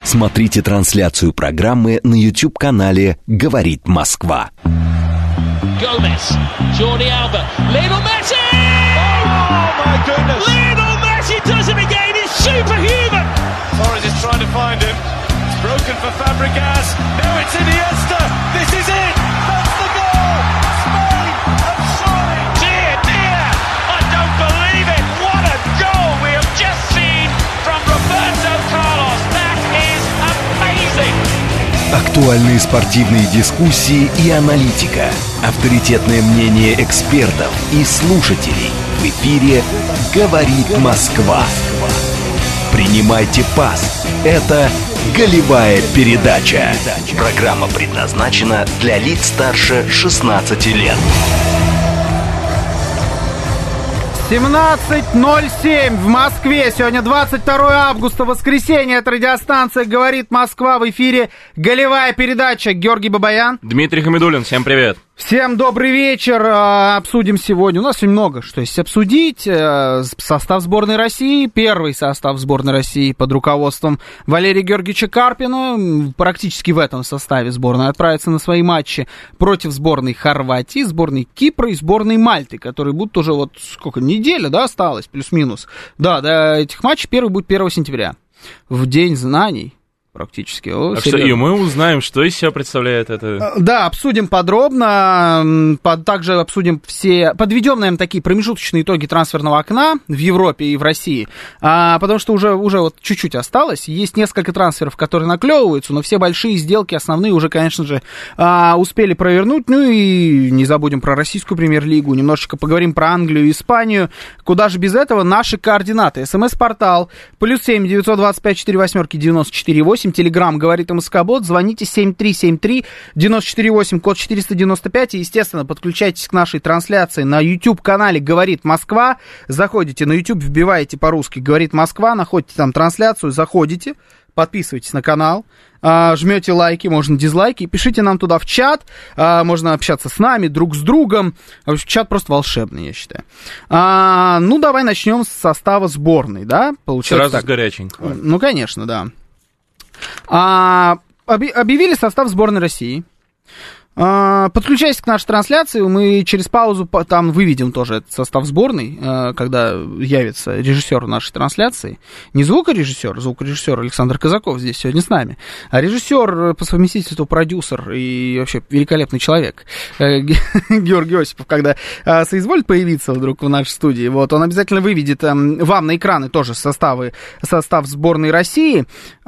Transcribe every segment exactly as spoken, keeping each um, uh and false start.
Смотрите трансляцию программы на YouTube-канале «Говорит Москва». Gomez, Jordi Alba, Lionel Messi! Oh my goodness! Lionel Messi does it again. He's superhuman. Torres is trying to find him. It's broken for Fabregas. Now it's Iniesta. This is it. That's the goal. Spain have soared. Dear, dear, I don't believe it. What a goal we have just seen from Roberto Carlos. That is amazing. Актуальные спортивные дискуссии и аналитика. Авторитетное мнение экспертов и слушателей. В эфире «Говорит Москва». Принимайте пас. Это «Голевая передача». Программа предназначена для лиц старше шестнадцати лет. семнадцать ноль семь в Москве. Сегодня двадцать второе августа, воскресенье. Это радиостанция «Говорит Москва». В эфире «Голевая передача». Георгий Бабаян. Дмитрий Хамидуллин. Всем привет. Всем добрый вечер. Обсудим сегодня. У нас очень много что есть обсудить. Состав сборной России. Первый состав сборной России под руководством Валерия Георгиевича Карпина. Практически в этом составе сборная отправится на свои матчи против сборной Хорватии, сборной Кипра и сборной Мальты, которые будут уже вот сколько, неделя, да, осталось, плюс-минус. Да, до этих матчей первый будет первого сентября. В День знаний. Практически. О, так что и мы узнаем, что из себя представляет это. Да, обсудим подробно. Под, также обсудим все... Подведем, наверное, такие промежуточные итоги трансферного окна в Европе и в России. А, потому что уже, уже вот чуть-чуть осталось. Есть несколько трансферов, которые наклевываются, но все большие сделки, основные, уже, конечно же, а, успели провернуть. Ну и не забудем про российскую премьер-лигу. Немножечко поговорим про Англию и Испанию. Куда же без этого? Наши координаты. СМС-портал плюс семь девятьсот двадцать пять сорок восемь девяносто четыре восемь. Телеграм «Говорит МСК-бот». Звоните семь три семь три девять четыре восемь, код четыреста девяносто пять. И, естественно, подключайтесь к нашей трансляции на YouTube-канале «Говорит Москва». Заходите на YouTube, вбиваете по-русски «Говорит Москва», находите там трансляцию, заходите, подписывайтесь на канал, жмете лайки, можно дизлайки, пишите нам туда в чат, можно общаться с нами, друг с другом. Чат просто волшебный, я считаю. А, ну, давай начнем с состава сборной, да? Получается сразу так. С горяченького. Ну, конечно, да. А, объявили состав сборной России. А, подключайся к нашей трансляции, мы через паузу там выведем тоже этот состав сборной, когда явится режиссер нашей трансляции. Не звукорежиссер, звукорежиссер Александр Казаков здесь сегодня с нами, а режиссер по совместительству продюсер и вообще великолепный человек Георгий Осипов, когда соизволит появиться вдруг в нашей студии, вот, он обязательно выведет вам на экраны тоже составы, состав сборной России.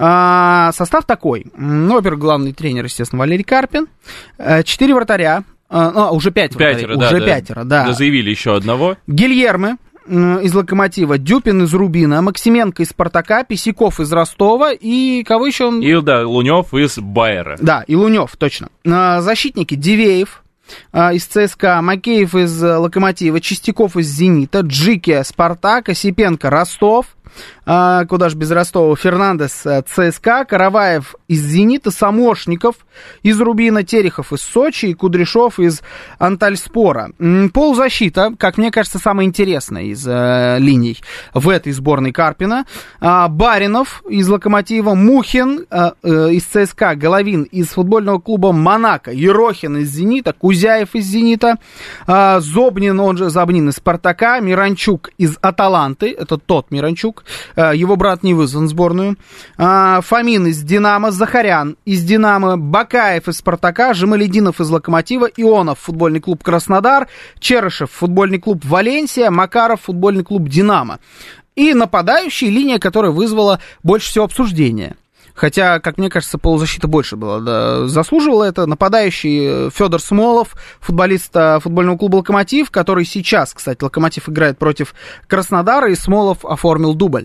А, состав такой. Ну, во-первых, главный тренер, естественно, Валерий Карпин. Четыре вратаря, а, уже пять пятеро, вратарей, да, уже да. пятеро, да. Да, заявили еще одного. Гильерме из «Локомотива», Дюпин из «Рубина», Максименко из «Спартака», Писяков из «Ростова» и кого еще он? И, да, Лунев из «Байера». Да, и Лунев, точно. Защитники: Дивеев из ЦСКА, Макеев из «Локомотива», Чистяков из «Зенита», Джики «Спартак», Осипенко «Ростов». А, куда же без Ростова, Фернандес ЦСКА, Караваев из «Зенита», Самошников из «Рубина», Терехов из «Сочи» и Кудряшов из «Антальспора». Полузащита, как мне кажется, самая интересная из э, линий в этой сборной Карпина. А, Баринов из «Локомотива», Мухин э, э, из ЦСКА, Головин из футбольного клуба «Монако», Ерохин из «Зенита», Кузяев из «Зенита», а, Зобнин, он же Забнин из «Спартака», Миранчук из «Аталанты», это тот Миранчук, его брат не вызван в сборную. Фомин из «Динамо», Захарян из «Динамо», Бакаев из «Спартака», Жамалединов из «Локомотива», Ионов, футбольный клуб «Краснодар», Черышев, футбольный клуб «Валенсия», Макаров, футбольный клуб «Динамо». И нападающая линия, которая вызвала больше всего обсуждения. Хотя, как мне кажется, полузащита больше была, да, заслуживала это. Нападающий Федор Смолов, футболист футбольного клуба «Локомотив», который сейчас, кстати, «Локомотив» играет против Краснодара, и Смолов оформил дубль.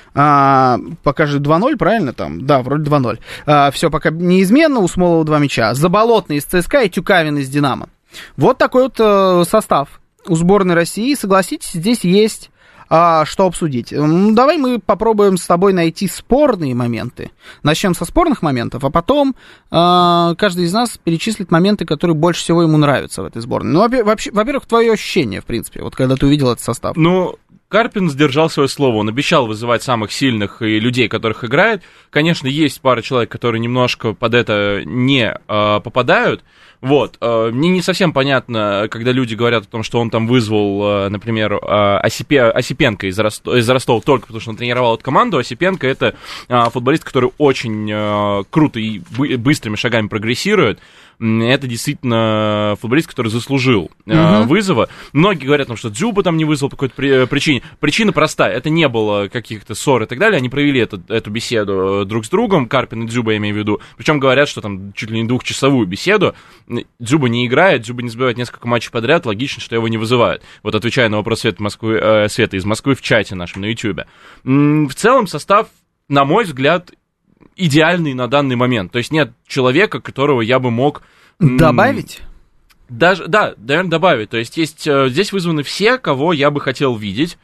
А, пока же два ноль, правильно там? Да, вроде два ноль. А, все пока неизменно, у Смолова два мяча. Заболотный из ЦСКА и Тюкавин из «Динамо». Вот такой вот э, состав у сборной России. Согласитесь, здесь есть а, что обсудить. Ну, давай мы попробуем с тобой найти спорные моменты. Начнем со спорных моментов, а потом а, каждый из нас перечислит моменты, которые больше всего ему нравятся в этой сборной. Ну, вообще, во-первых, твое ощущение, в принципе, вот когда ты увидел этот состав. Ну, Карпин сдержал свое слово, он обещал вызывать самых сильных и людей, которых играет. Конечно, есть пара человек, которые немножко под это не э, попадают. Вот, э, мне не совсем понятно, когда люди говорят о том, что он там вызвал, э, например, э, Осипе, Осипенко из, Рост... из Ростова только потому, что он тренировал эту команду. Осипенко — это э, футболист, который очень э, круто и бы- быстрыми шагами прогрессирует. Это действительно футболист, который заслужил э, uh-huh. вызова. Многие говорят, что Дзюба там не вызвал по какой-то при- причине. Причина простая, это не было каких-то ссор и так далее. Они провели это, эту беседу друг с другом, Карпин и Дзюба, я имею в виду. Причем говорят, что там чуть ли не двухчасовую беседу. Дзюба не играет, Дзюба не забивает несколько матчей подряд, логично, что его не вызывают. Вот отвечая на вопрос Света, Москвы, э, Света из Москвы в чате нашем на Ютьюбе. В целом состав, на мой взгляд, идеальный на данный момент. То есть нет человека, которого я бы мог... Добавить? Даже, да, наверное, добавить. То есть, есть здесь вызваны все, кого я бы хотел видеть.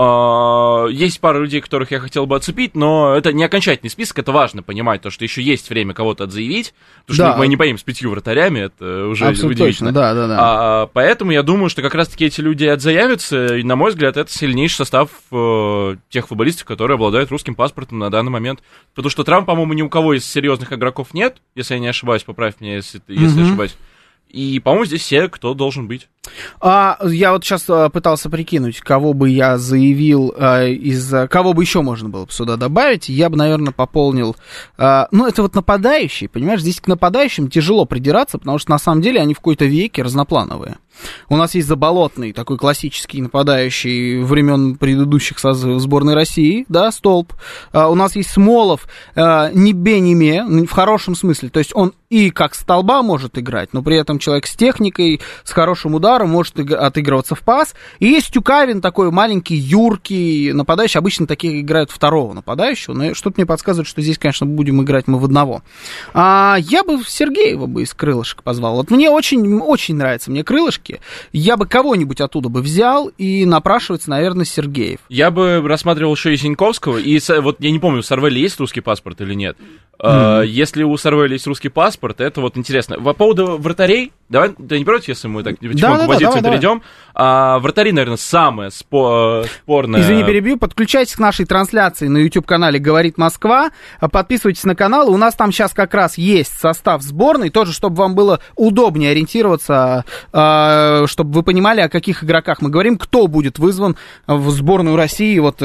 Есть пара людей, которых я хотел бы отцепить, но это не окончательный список, это важно понимать, то, что еще есть время кого-то отзаявить, потому что да. мы не поедем с пятью вратарями, это уже абсолютно удивительно. Точно, да, да, да. А, поэтому я думаю, что как раз-таки эти люди отзаявятся, и, на мой взгляд, это сильнейший состав э, тех футболистов, которые обладают русским паспортом на данный момент. Потому что травм, по-моему, ни у кого из серьезных игроков нет, если я не ошибаюсь, поправь меня, если, если mm-hmm. ошибаюсь. И, по-моему, здесь все, кто должен быть. А, я вот сейчас а, пытался прикинуть, кого бы я заявил, а, из кого бы еще можно было бы сюда добавить. Я бы, наверное, пополнил... А, ну, это вот нападающие, понимаешь? Здесь к нападающим тяжело придираться, потому что, на самом деле, они в какой-то веке разноплановые. У нас есть Заболотный, такой классический нападающий времен предыдущих созывов сборной России, да, столб. А, у нас есть Смолов, а, не бе, не ме, в хорошем смысле. То есть он и как столба может играть, но при этом человек с техникой, с хорошим ударом может отыгрываться в пас. И есть Тюкавин, такой маленький, юркий нападающий. Обычно такие играют второго нападающего, но что-то мне подсказывает, что здесь, конечно, будем играть мы в одного. А, я бы Сергеева бы из крылышек позвал. Вот мне очень, очень нравятся мне крылышки. Я бы кого-нибудь оттуда бы взял, и напрашивается, наверное, Сергеев. Я бы рассматривал еще и Зиньковского, и вот я не помню, у Сарвеля есть русский паспорт или нет. Mm-hmm. Если у Сарвеля есть русский паспорт, это вот интересно. По поводу вратарей, давай, ты не против, если мы так потихоньку да, да, позицию да, перейдем? А, вратари, наверное, самое спо- спорное... Извини, перебью, подключайтесь к нашей трансляции на YouTube-канале «Говорит Москва», подписывайтесь на канал, у нас там сейчас как раз есть состав сборной, тоже, чтобы вам было удобнее ориентироваться, чтобы вы понимали, о каких игроках мы говорим, кто будет вызван в сборную России вот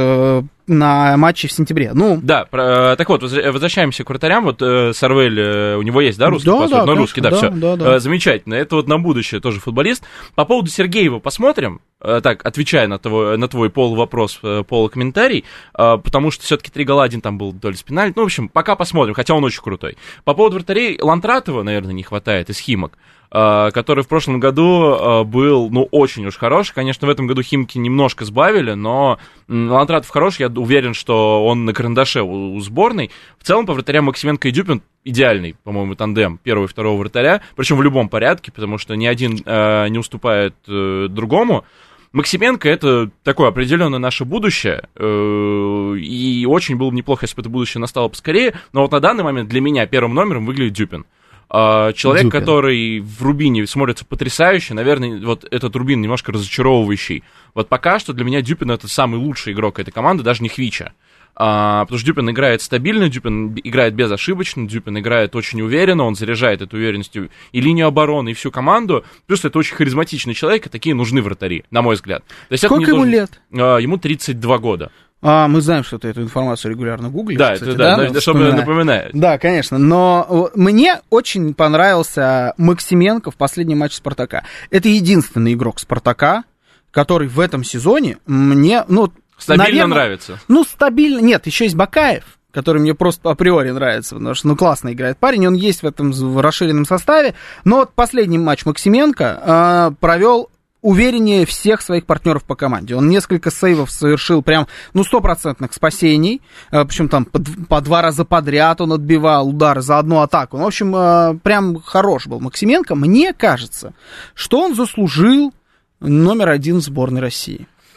на матче в сентябре. Ну, да, про, так вот, возвращаемся к вратарям. Вот э, Сарвель, э, у него есть, да, русский да, паспорт? Да, ну, русский, да, да, все. Да, да. Э, замечательно. Это вот на будущее тоже футболист. По поводу Сергеева посмотрим. Э, так, отвечая на твой, на твой полувопрос, э, полукомментарий, э, потому что все-таки три гола, один там был то ли с пенальти. Ну, в общем, пока посмотрим, хотя он очень крутой. По поводу вратарей, Лантратова, наверное, не хватает из Химок, который в прошлом году был, ну, очень уж хороший. Конечно, в этом году Химки немножко сбавили, но Лантратов хороший, я уверен, что он на карандаше у сборной. В целом, по вратарям Максименко и Дюпин идеальный, по-моему, тандем первого и второго вратаря, причем в любом порядке, потому что ни один э, не уступает э, другому. Максименко — это такое определенное наше будущее, э, и очень было бы неплохо, если бы это будущее настало поскорее, но вот на данный момент для меня первым номером выглядит Дюпин. Человек, Дюпин. Который в Рубине смотрится потрясающе, наверное, вот этот Рубин немножко разочаровывающий. Вот пока что для меня Дюпин — это самый лучший игрок этой команды, даже не Хвича. А, потому что Дюпин играет стабильно, Дюпин играет безошибочно, Дюпин играет очень уверенно, он заряжает этой уверенностью и линию обороны, и всю команду. Плюс это очень харизматичный человек, и такие нужны вратари, на мой взгляд. То есть сколько ему должен... лет? А, ему тридцать два года. А, мы знаем, что ты эту информацию регулярно гуглишь. Да, кстати, это, да, да, да, чтобы напоминать. Да, конечно. Но мне очень понравился Максименко в последнем матче Спартака. Это единственный игрок Спартака, который в этом сезоне мне, ну, стабильно наверное, нравится. Ну, стабильно. Нет, еще есть Бакаев, который мне просто априори нравится, потому что, ну, классно играет парень, он есть в этом в расширенном составе. Но вот последний матч Максименко э, провел увереннее всех своих партнеров по команде. Он несколько сейвов совершил прям, ну, стопроцентных спасений. Причем там по, по два раза подряд он отбивал удары за одну атаку. Ну, в общем, прям хорош был Максименко. Мне кажется, что он заслужил номер один в сборной России.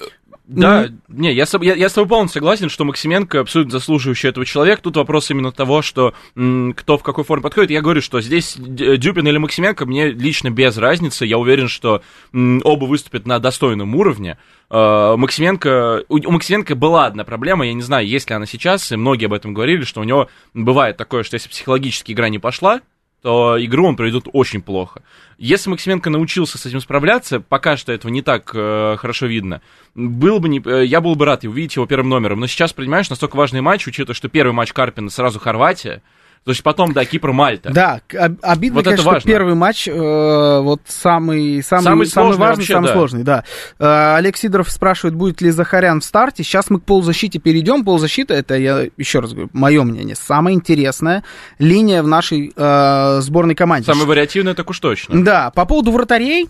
Да, Mm-hmm. не, я, я, я с тобой полностью согласен, что Максименко абсолютно заслуживающий этого человек. Тут вопрос именно того, что м, кто в какой форме подходит. Я говорю, что здесь Дюпин или Максименко мне лично без разницы. Я уверен, что м, оба выступят на достойном уровне. Uh, Максименко, у, у Максименко была одна проблема, я не знаю, есть ли она сейчас, и многие об этом говорили, что у него бывает такое, что если психологически игра не пошла, то игру он проведет очень плохо. Если Максименко научился с этим справляться, пока что этого не так э, хорошо видно, был бы не, э, я был бы рад увидеть его первым номером, но сейчас, понимаешь, настолько важный матч, учитывая, что первый матч Карпина сразу Хорватия, то есть потом, да, Кипр, Мальта. Да, обидно, вот конечно, что первый матч э, вот самый, самый, самый, самый важный, вообще, самый да. сложный, да. Э, Олег Сидоров спрашивает, будет ли Захарян в старте. Сейчас мы к полузащите перейдем. Полузащита, это, я еще раз говорю, мое мнение, самая интересная линия в нашей э, сборной команде. Самая вариативная, так уж точно. Да, по поводу вратарей,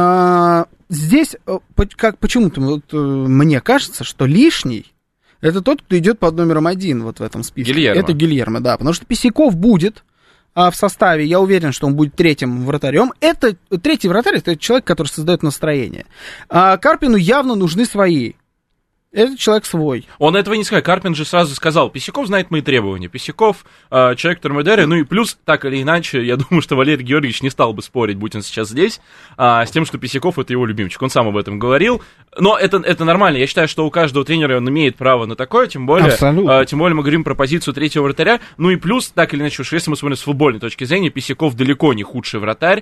э, здесь как, почему-то вот, э, мне кажется, что лишний это тот, кто идет под номером один вот в этом списке. Гильермо. Это Гильермо, да. Потому что Писяков будет а, в составе, я уверен, что он будет третьим вратарем. Это третий вратарь, это человек, который создает настроение. А Карпину явно нужны свои. Этот человек свой. Он этого не сказал. Карпин же сразу сказал, Писяков знает мои требования. Писяков э, человек Термодери. Ну и плюс, так или иначе, я думаю, что Валерий Георгиевич не стал бы спорить, будь он сейчас здесь, э, с тем, что Писяков это его любимчик. Он сам об этом говорил. Но это, это нормально. Я считаю, что у каждого тренера он имеет право на такое, тем более, э, тем более мы говорим про позицию третьего вратаря. Ну и плюс, так или иначе, уж если мы смотрим с футбольной точки зрения, Писяков далеко не худший вратарь.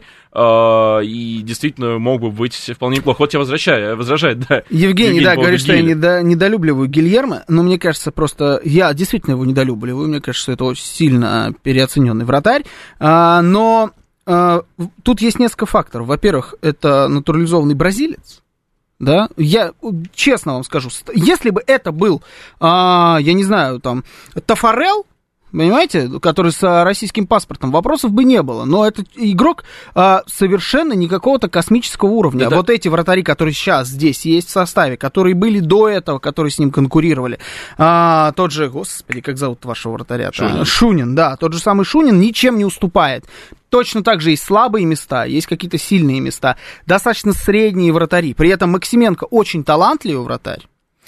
Э, и действительно мог бы быть вполне неплохо. Вот тебя возвращаю, возражает, да. Евгений, Евгений да, говорит, что я не до... недолюбливаю Гильермо, но мне кажется, просто я действительно его недолюбливаю, мне кажется, что это очень сильно переоцененный вратарь, а, но а, тут есть несколько факторов. Во-первых, это натурализованный бразилец, да, я честно вам скажу, если бы это был, а, я не знаю, там, Тафарел, понимаете, который с российским паспортом, вопросов бы не было. Но этот игрок а, совершенно не какого-то космического уровня. Да, вот да. Эти вратари, которые сейчас здесь есть в составе, которые были до этого, которые с ним конкурировали. А, тот же, господи, как зовут вашего вратаря? Шунин. Шунин, да. Тот же самый Шунин ничем не уступает. Точно так же есть слабые места, есть какие-то сильные места. Достаточно средние вратари. При этом Максименко очень талантливый вратарь.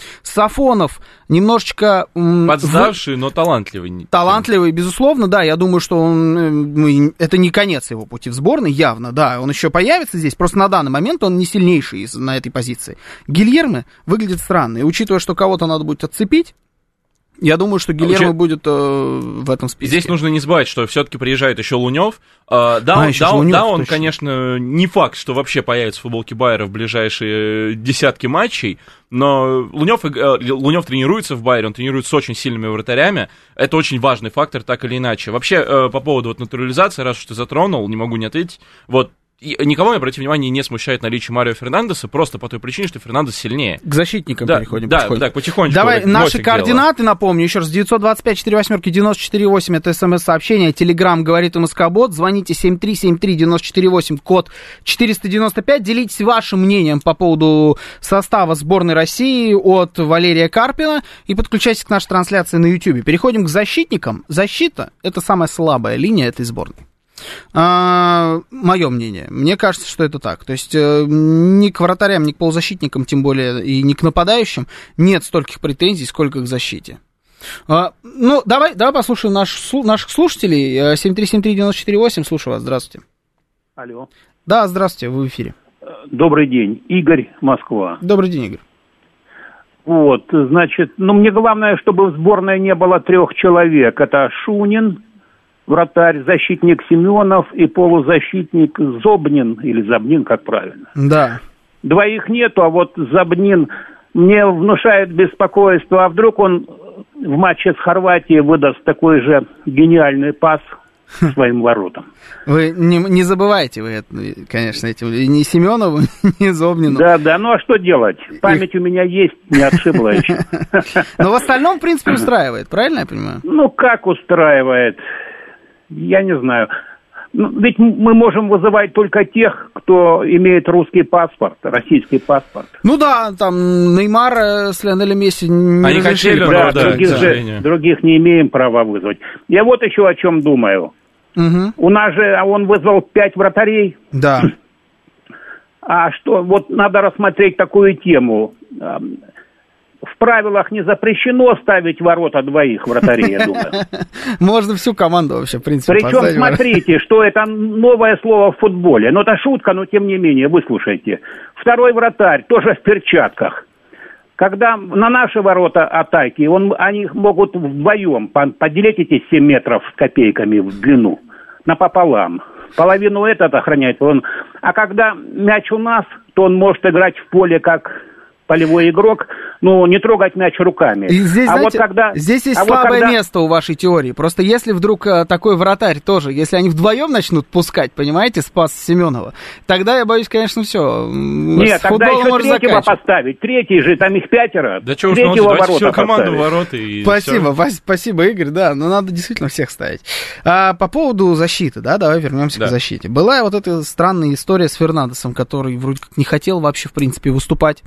Сафонов немножечко... Подставший, в... но талантливый. Талантливый, безусловно, да. Я думаю, что он... это не конец его пути в сборной, явно, да. Он еще появится здесь, просто на данный момент он не сильнейший из... на этой позиции. Гильермо выглядит странно. И учитывая, что кого-то надо будет отцепить, я думаю, что Гильермо Уча... будет э, в этом списке. Здесь нужно не забывать, что все-таки приезжает еще Лунев. Э, да, а, он, да, Лунев, да он, точно. Конечно, не факт, что вообще появится в футболке Байера в ближайшие десятки матчей, но Лунев, э, Лунев тренируется в Байере, он тренируется с очень сильными вратарями. Это очень важный фактор, так или иначе. Вообще, э, по поводу вот, натурализации, раз уж ты затронул, не могу не ответить. Вот. И никого, обратите внимание, не смущает наличие Марио Фернандеса, просто по той причине, что Фернандес сильнее. К защитникам да, переходим. Да, потихоньку. да, потихонечку. Давай наши координаты дело. Напомню. Еще раз, девятьсот двадцать пять сорок восемь девяносто четыре восемь, это смс-сообщение, телеграм говорит МСК-бот, звоните семь три семь три девять четыре восемь, код четыреста девяносто пять, делитесь вашим мнением по поводу состава сборной России от Валерия Карпина и подключайтесь к нашей трансляции на YouTube. Переходим к защитникам. Защита — это самая слабая линия этой сборной. А, мое мнение. Мне кажется, что это так. То есть э, ни к вратарям, ни к полузащитникам, тем более и ни к нападающим нет стольких претензий, сколько к защите. А, ну, давай, давай послушаем наш, наших слушателей. семь три семь три девять четыре восемь, слушаю вас, здравствуйте. Алло. Да, здравствуйте, вы в эфире. Добрый день, Игорь, Москва. Добрый день, Игорь. Вот, значит, ну, мне главное, чтобы в сборной не было трех человек. Это Шунин, вратарь, защитник Семенов и полузащитник Зобнин, или Забнин, как правильно. Да. Двоих нету, а вот Забнин мне внушает беспокойство. А вдруг он в матче с Хорватией выдаст такой же гениальный пас своим воротам? Вы не, не забывайте, вы, это, конечно, этим, ни Семенову, ни Зобнину. Да, да, ну а что делать? Память у меня есть, не отшибла еще. Но в остальном, в принципе, устраивает, правильно я понимаю? Ну, как устраивает? Я не знаю. Ну, ведь мы можем вызывать только тех, кто имеет русский паспорт, российский паспорт. Ну да, там Неймар с Лионелем Месси не Они разрешили. Да, да, других, да, же, других не имеем права вызвать. Я вот еще о чем думаю. Угу. У нас же он вызвал пять вратарей. Да. А что, вот надо рассмотреть такую тему. в правилах не запрещено ставить ворота двоих вратарей, я думаю. Можно всю команду вообще, в принципе, Причем поставить. смотрите, что это новое слово в футболе. Ну, это шутка, но тем не менее, выслушайте. Второй вратарь тоже в перчатках. Когда на наши ворота атаки, он, они могут вдвоем поделить эти семь метров с копейками в длину напополам. Половину этот охраняет он. А когда мяч у нас, то он может играть в поле как полевой игрок, ну, не трогать мяч руками. И здесь, а знаете, вот когда, здесь есть а слабое вот когда... место у вашей теории. Просто если вдруг а, такой вратарь тоже, если они вдвоем начнут пускать, понимаете, Спас Семенова, тогда я боюсь, конечно, все. Нет, тогда еще третьего поставить. Третий же, там их пятеро. Да что уж, ну, давайте всю команду ворота и Спасибо, все. Спасибо, Игорь, да, но надо действительно всех ставить. А, по поводу защиты, да, давай вернемся да. к защите. Была вот эта странная история с Фернандесом, который вроде как не хотел вообще, в принципе, выступать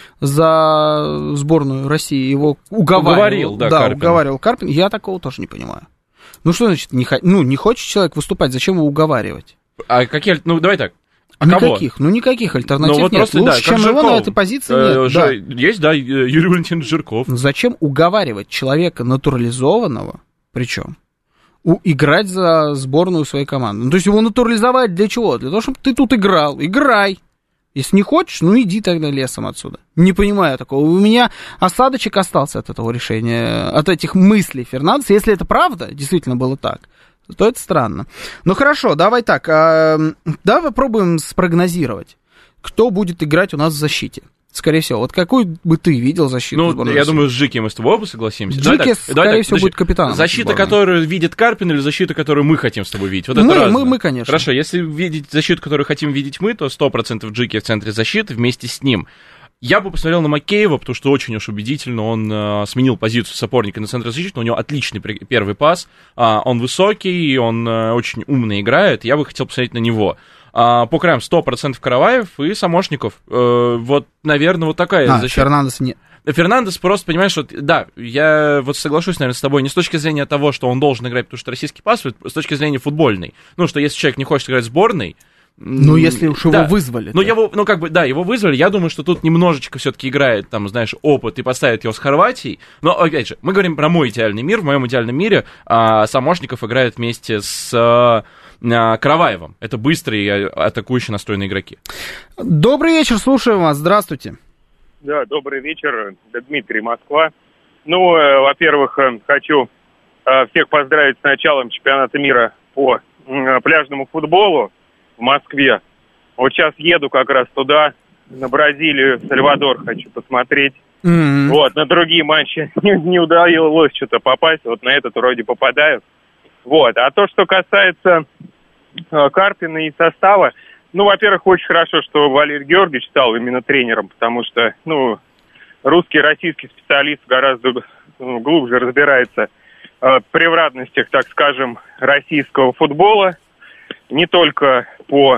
за сборную России, его уговаривал. Уговорил, да, да Карпин. уговаривал Карпин. Я такого тоже не понимаю. Ну, что значит, не, ну, не хочет человек выступать, зачем его уговаривать? А какие, ну, давай так. А никаких, ну, никаких альтернатив ну, вот нет. Просто, Лучше, да, чем Жирков. его на этой позиции нет. Э, да. Есть, да, Юрий Валентинович Жирков. Но зачем уговаривать человека натурализованного, причем, у, играть за сборную своей команды? Ну, то есть его натурализовать для чего? Для того, чтобы ты тут играл. Играй. Если не хочешь, ну иди тогда лесом отсюда. Не понимаю такого. У меня осадочек остался от этого решения, от этих мыслей Фернандеса. Если это правда, действительно было так, то это странно. Ну хорошо, давай так. А, давай попробуем спрогнозировать, кто будет играть у нас в защите. Скорее всего, вот какую бы ты видел защиту? Ну, я России? думаю, с Джики мы с тобой оба согласимся. Джики, так, скорее давай всего, так, будет капитаном. Защита, сборной. Которую видит Карпин, или защита, которую мы хотим с тобой видеть? Вот мы, это мы, мы, конечно. Хорошо, если видеть защиту, которую хотим видеть мы, то сто процентов Джики в центре защиты вместе с ним. Я бы посмотрел на Макеева, потому что очень уж убедительно он э, сменил позицию сопорника на центре защиты, у него отличный первый пас, э, он высокий, он э, очень умно играет, я бы хотел посмотреть на него. А, по краям сто процентов Караваев и Самошников. Э, вот, наверное, вот такая а, защита. Фернандес нет. Фернандес просто, понимаешь, вот, да, я вот соглашусь, наверное, с тобой не с точки зрения того, что он должен играть, потому что российский пас, а с точки зрения футбольной. Ну, что если человек не хочет играть в сборной... Ну, если уж да. его вызвали. Ну, его, ну, как бы, да, его вызвали. Я думаю, что тут немножечко все-таки играет, там, знаешь, опыт и поставит его с Хорватией. Но, опять же, мы говорим про мой идеальный мир. В моем идеальном мире а, Самошников играет вместе с... А, Караваевым. Это быстрые атакующие настроенные игроки. Добрый вечер, слушаем вас. Здравствуйте. Да, добрый вечер. Дмитрий, Москва. Ну, э, во-первых, э, хочу э, всех поздравить с началом чемпионата мира по э, пляжному футболу в Москве. Вот сейчас еду как раз туда, на Бразилию, Сальвадор хочу посмотреть. Mm-hmm. Вот, на другие матчи не, не удалось что-то попасть, вот на этот вроде попадаю. Вот, а то, что касается э, Карпина и состава, ну, во-первых, очень хорошо, что Валерий Георгиевич стал именно тренером, потому что, ну, русский, российский специалист гораздо ну, глубже разбирается э, в превратностях, так скажем, российского футбола, не только по э,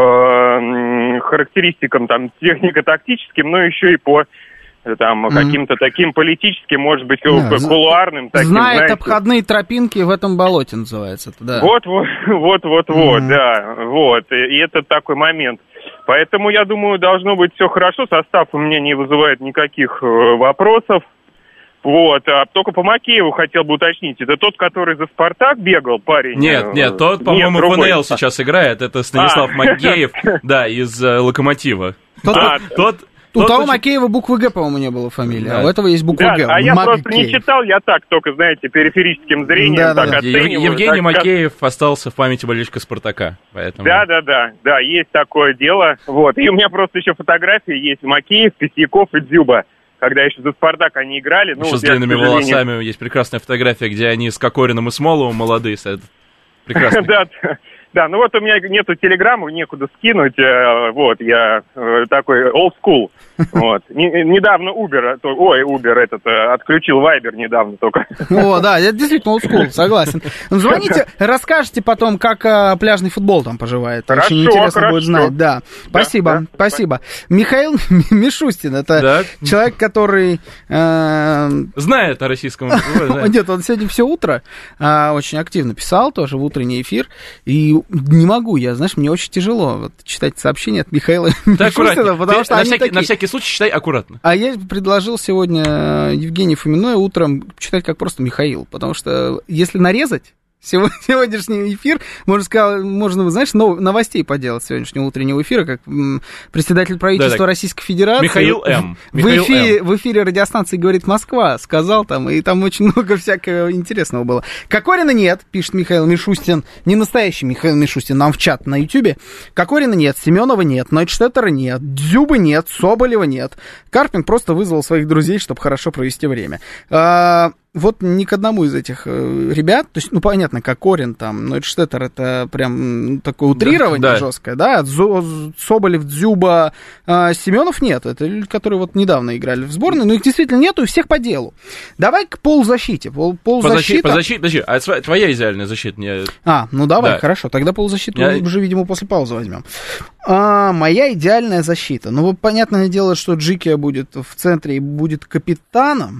характеристикам, там, технико-тактическим, но еще и по там, mm-hmm. каким-то таким политическим, может быть, yeah. кулуарным. Таким, знает знаете. Обходные тропинки в этом болоте, называется это, да. Вот, вот, вот, вот, mm-hmm. вот, да, вот, и это такой момент. Поэтому, я думаю, должно быть все хорошо, состав у меня не вызывает никаких э, вопросов. Вот, а только по Макееву хотел бы уточнить, это тот, который за «Спартак» бегал, парень? Нет, нет, тот, по-моему, в эн эл сейчас играет, это Станислав Макеев, да, из «Локомотива». Тот... У того очень... Макеева буквы «Г», по-моему, не было фамилии, да. А у этого есть буква «Г». Да, а я Макеев. Просто не читал, я так только, знаете, периферическим зрением да, так да. оцениваю. Евгений так, Макеев как... остался в памяти болельщика «Спартака». Поэтому... Да, да, да, да, есть такое дело. Вот. И у меня просто еще фотографии есть Макеев, Письяков и Дзюба. Когда еще за «Спартак» они играли. Ну, еще с длинными я, волосами. Есть прекрасная фотография, где они с Кокориным и Смоловым молодые. Прекрасно. Да, да, ну вот у меня нету телеграмму, некуда скинуть, вот, я такой old school, вот. Недавно Uber, ой, Uber этот, отключил Viber недавно только. О, да, это действительно old school, согласен. Звоните, расскажите потом, как а, пляжный футбол там поживает. Хорошо, очень интересно хорошо. будет знать, да. Спасибо, да, да, спасибо. Михаил Мишустин, это да. человек, который... Э, знает о российском футболе. Нет, он сегодня все утро очень активно писал, тоже в утренний эфир, и ну, не могу я, знаешь, мне очень тяжело вот, читать сообщения от Михаила Мишустина, потому Ты что на, они всякий, такие... на всякий случай читай аккуратно. А я предложил сегодня Евгению Фоминой утром читать как просто Михаил, потому что если нарезать сегодняшний эфир, можно сказать, можно, знаешь, новостей поделать сегодняшнего утреннего эфира, как м, председатель правительства да, Российской Федерации. Михаил М. В, Михаил эфире, М. в эфире радиостанции «Говорит Москва» сказал там, и там очень много всякого интересного было. Кокорина нет, пишет Михаил Мишустин, не настоящий Михаил Мишустин, нам в чат на Ютьюбе. Кокорина нет, Семенова нет, Нойдштеттера нет, Дзюбы нет, Соболева нет. Карпин просто вызвал своих друзей, чтобы хорошо провести время. А, вот ни к одному из этих э, ребят, то есть, ну, понятно, Кокорин, там, Нойдштеттер, это прям ну, такое утрирование да, жесткое, да, Зо, Соболев, Дзюба, э, Семенов нет, это люди, которые вот недавно играли в сборной, но их действительно нету, и всех по делу. Давай к полузащите. Пол, полузащита... По защите, подожди, а твоя идеальная защита? Не... А, ну давай, да. Хорошо, тогда полузащиту Я... уже, видимо, после паузы возьмем. А, моя идеальная защита, ну, понятное дело, что Джики будет в центре и будет капитаном.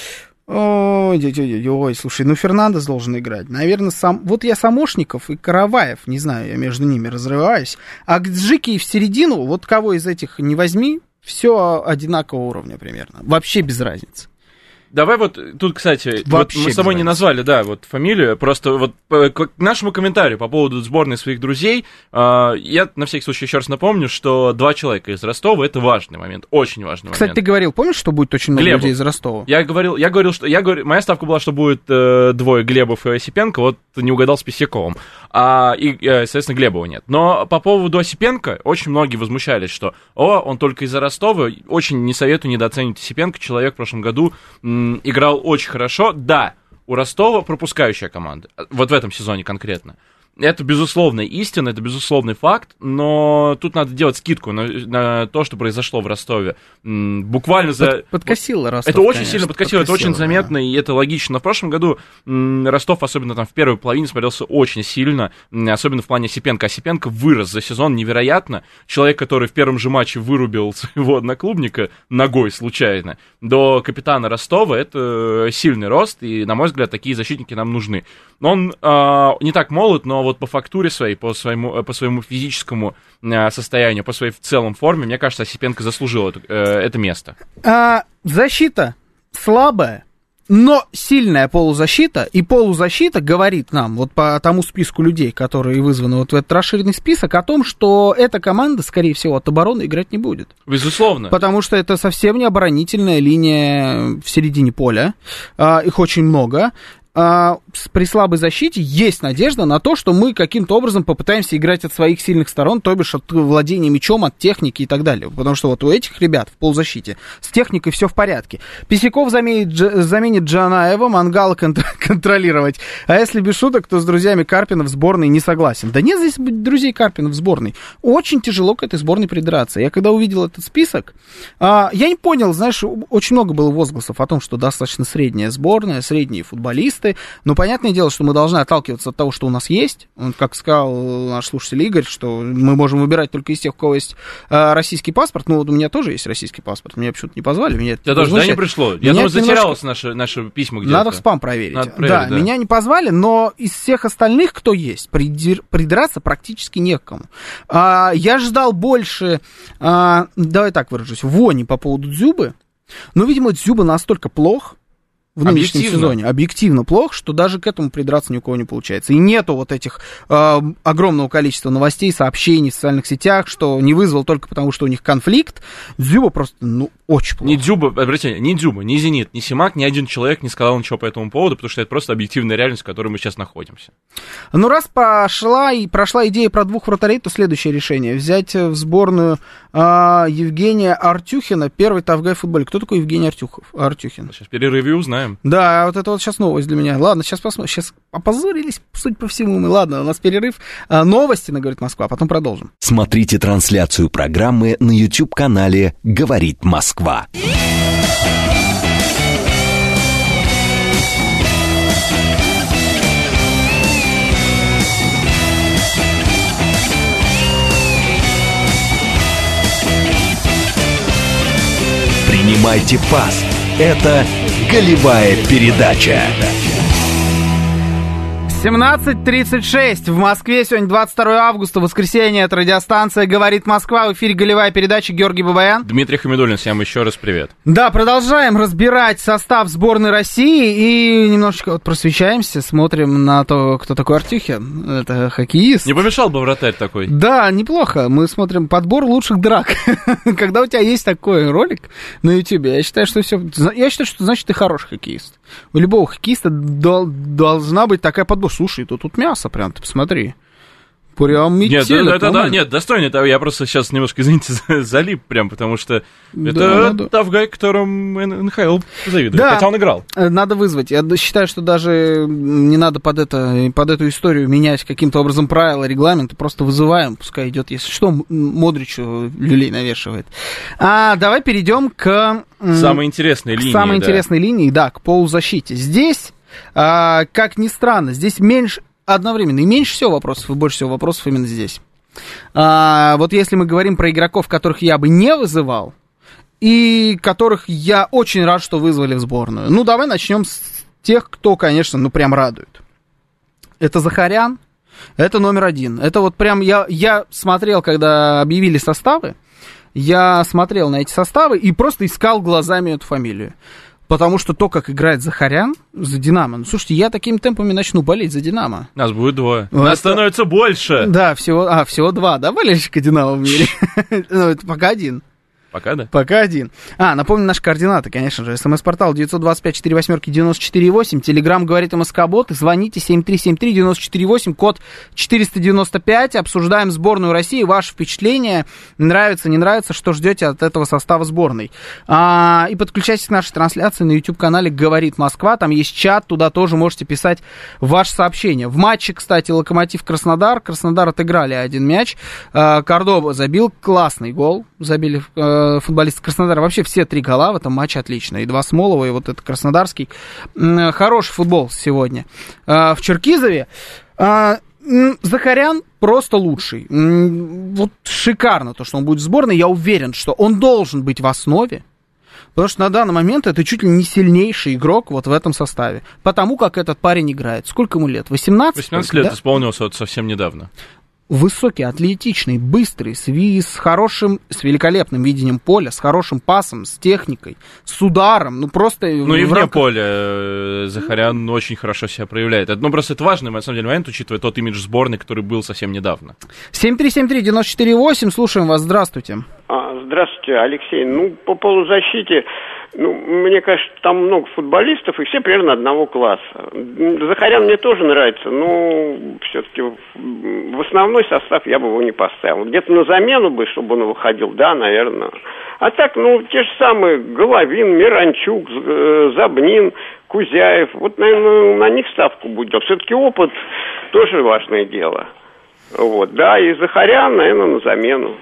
Ой, ой, ой, ой, слушай, ну Фернандес должен играть. Наверное, сам... Вот я Самошников и Караваев, не знаю, я между ними разрываюсь. А к Джики в середину, вот кого из этих не возьми, все одинакового уровня примерно. Вообще без разницы. Давай вот тут, кстати, вот мы с тобой не назвали, да, вот фамилию, просто вот к нашему комментарию по поводу сборной своих друзей, э, я на всякий случай еще раз напомню, что два человека из Ростова — это важный момент, очень важный кстати, момент. Кстати, ты говорил, помнишь, что будет очень много Глебов. людей из Ростова? Я говорил, я говорил, что я говорил, моя ставка была, что будет э, двое Глебов и Осипенко, вот не угадал с Писяковым, а, и, э, соответственно, Глебова нет. Но по поводу Осипенко очень многие возмущались, что, о, он только из-за Ростова, очень не советую недооценивать Осипенко, человек в прошлом году м- играл очень хорошо. Да, у Ростова пропускающая команда, вот в этом сезоне конкретно. Это безусловная истина, это безусловный факт, но тут надо делать скидку на, на то, что произошло в Ростове. Буквально за... Под, подкосило Ростов, Это очень конечно, сильно подкосило, подкосило, это очень заметно, да. И это логично. Но в прошлом году Ростов, особенно там в первой половине, смотрелся очень сильно, особенно в плане Осипенко. Осипенко вырос за сезон невероятно. Человек, который в первом же матче вырубил своего одноклубника ногой случайно, до капитана Ростова, это сильный рост, и, на мой взгляд, такие защитники нам нужны. Он э, не так молод, но вот по фактуре своей, по своему, по своему физическому э, состоянию, по своей в целом форме, мне кажется, Осипенко заслужил это, э, это место. А, защита слабая, но сильная полузащита, и полузащита говорит нам, вот по тому списку людей, которые вызваны вот в этот расширенный список, о том, что эта команда, скорее всего, от обороны играть не будет. Безусловно. Потому что это совсем не оборонительная линия в середине поля, а, их очень много. А, при слабой защите есть надежда на то, что мы каким-то образом попытаемся играть от своих сильных сторон, то бишь от владения мячом, от техники и так далее. Потому что вот у этих ребят в полузащите с техникой все в порядке. Писяков заменит, заменит Джанаева, Мангала кон- контролировать. А если без шуток, то с друзьями Карпина в сборной не согласен. Да нет здесь друзей Карпина в сборной. Очень тяжело к этой сборной придраться. Я когда увидел этот список, а, я не понял, знаешь, очень много было возгласов о том, что достаточно средняя сборная, средние футболисты. Но понятное дело, что мы должны отталкиваться от того, что у нас есть. Он, как сказал наш слушатель Игорь, что мы можем выбирать только из тех, у кого есть э, российский паспорт. Ну, вот у меня тоже есть российский паспорт. Меня почему-то не позвали. Меня Я тоже, да, не пришло. Я думаю, затерялось немножко... наше, наше письма где-то. Надо в спам проверить. Надо проверить да, да, меня не позвали, но из всех остальных, кто есть, придир... придраться практически не к кому. А, я ждал больше, а, давай так выражусь, вони по поводу Дзюбы. Но, видимо, Дзюба настолько плох в нынешнем объективно. сезоне, объективно плохо, что даже к этому придраться ни у кого не получается. И нету вот этих э, огромного количества новостей, сообщений в социальных сетях, что не вызвал только потому, что у них конфликт. Дзюба просто, ну, очень плохо. Ни Дзюба, обратите, ни Дзюба, ни Зенит, ни Симак, ни один человек не сказал ничего по этому поводу, потому что это просто объективная реальность, в которой мы сейчас находимся. Ну, раз пошла и прошла идея про двух вратарей, то следующее решение. Взять в сборную э, Евгения Артюхина, первый тавгай в футболе. Кто такой Евгений Артюхов? Артюхин? Сейчас перерыве узнаем. Да, вот это вот сейчас новость для меня. Ладно, сейчас посмотрим. Сейчас опозорились, судя по всему, мы. Ладно, у нас перерыв. А, новости на «Говорит Москва», потом продолжим. Смотрите трансляцию программы на YouTube-канале «Говорит Москва». Принимайте пас. Это голевая передача. семнадцать тридцать шесть в Москве. Сегодня двадцать второе августа, воскресенье. Это радиостанция «Говорит Москва». В эфире голевая передача. Георгий Бабаян. Дмитрий Хамидуллин. Всем еще раз привет. Да, продолжаем разбирать состав сборной России. И немножечко вот просвещаемся. Смотрим на то, кто такой Артюхин. Это хоккеист. Не помешал бы вратарь такой. Да, неплохо. Мы смотрим подбор лучших драк. Когда у тебя есть такой ролик на Ютубе, я считаю, что все... Я считаю, что значит ты хороший хоккеист. У любого хоккеиста дол- должна быть такая подбор. Слушай, тут, тут мясо прям, ты посмотри. Прям метель. Нет, это, да, нет, достойно. Это, я просто сейчас немножко, извините, залип прям, потому что да, это да. тавгай, которому эн ха эл завидует. Да. Хотя он играл. Надо вызвать. Я считаю, что даже не надо под, это, под эту историю менять каким-то образом правила, регламенты. Просто вызываем, пускай идет, если что, Модричу люлей навешивает. А давай перейдем к... Самой интересной линии. Самой да. интересной линии, да, к полузащите. Здесь, а, как ни странно, здесь меньше... Одновременно. И меньше всего вопросов, и больше всего вопросов именно здесь. А, вот если мы говорим про игроков, которых я бы не вызывал, и которых я очень рад, что вызвали в сборную. Ну, давай начнем с тех, кто, конечно, ну, прям радует. Это Захарян, это номер один. Это вот прям я, я смотрел, когда объявили составы, я смотрел на эти составы и просто искал глазами эту фамилию. Потому что то, как играет Захарян за «Динамо». Ну, слушайте, я такими темпами начну болеть за «Динамо». Нас будет двое. Вот. Нас становится больше. Да, всего, а, всего два, да, болельщика «Динамо» в мире? Ну, это пока один. Пока, да? Пока один. А, напомню наши координаты, конечно же. СМС-портал девять два пять четыре восемь девять четыре восемь. Телеграм «Говорит МСК-бот». Звоните семь три семь три девять четыре восемь, код четыреста девяносто пять. Обсуждаем сборную России. Ваши впечатления. Нравится, не нравится, что ждете от этого состава сборной. А, и подключайтесь к нашей трансляции на YouTube-канале «Говорит Москва». Там есть чат, туда тоже можете писать ваши сообщения. В матче, кстати, Локомотив-Краснодар. Краснодар отыграли один мяч. А, Кордоба забил классный гол. Забили футболисты Краснодара. Вообще все три гола в этом матче отлично. И два Смолова, и вот этот краснодарский. Хороший футбол сегодня. В Черкизове Захарян просто лучший. Вот шикарно то, что он будет в сборной. Я уверен, что он должен быть в основе. Потому что на данный момент это чуть ли не сильнейший игрок вот в этом составе. Потому как этот парень играет. Сколько ему лет? восемнадцать? восемнадцать лет, да? Исполнился вот совсем недавно. Высокий, атлетичный, быстрый, с, с хорошим, с великолепным видением поля, с хорошим пасом, с техникой, с ударом, ну просто... Ну и вне рамках... поля Захарян очень хорошо себя проявляет. Это, ну просто это важный, на самом деле, момент, учитывая тот имидж сборной, который был совсем недавно. семь три семь три девять четыре восемь, слушаем вас, здравствуйте. А, здравствуйте, Алексей. Ну, по полузащите, ну, мне кажется, там много футболистов, и все примерно одного класса. Захарян мне тоже нравится, но все-таки в основной состав я бы его не поставил. Где-то на замену бы, чтобы он выходил, да, наверное. А так, ну, те же самые Головин, Миранчук, Забнин, Кузяев. Вот, наверное, на них ставку будет. Все-таки опыт тоже важное дело. Вот, да, и Захарян, наверное, на замену.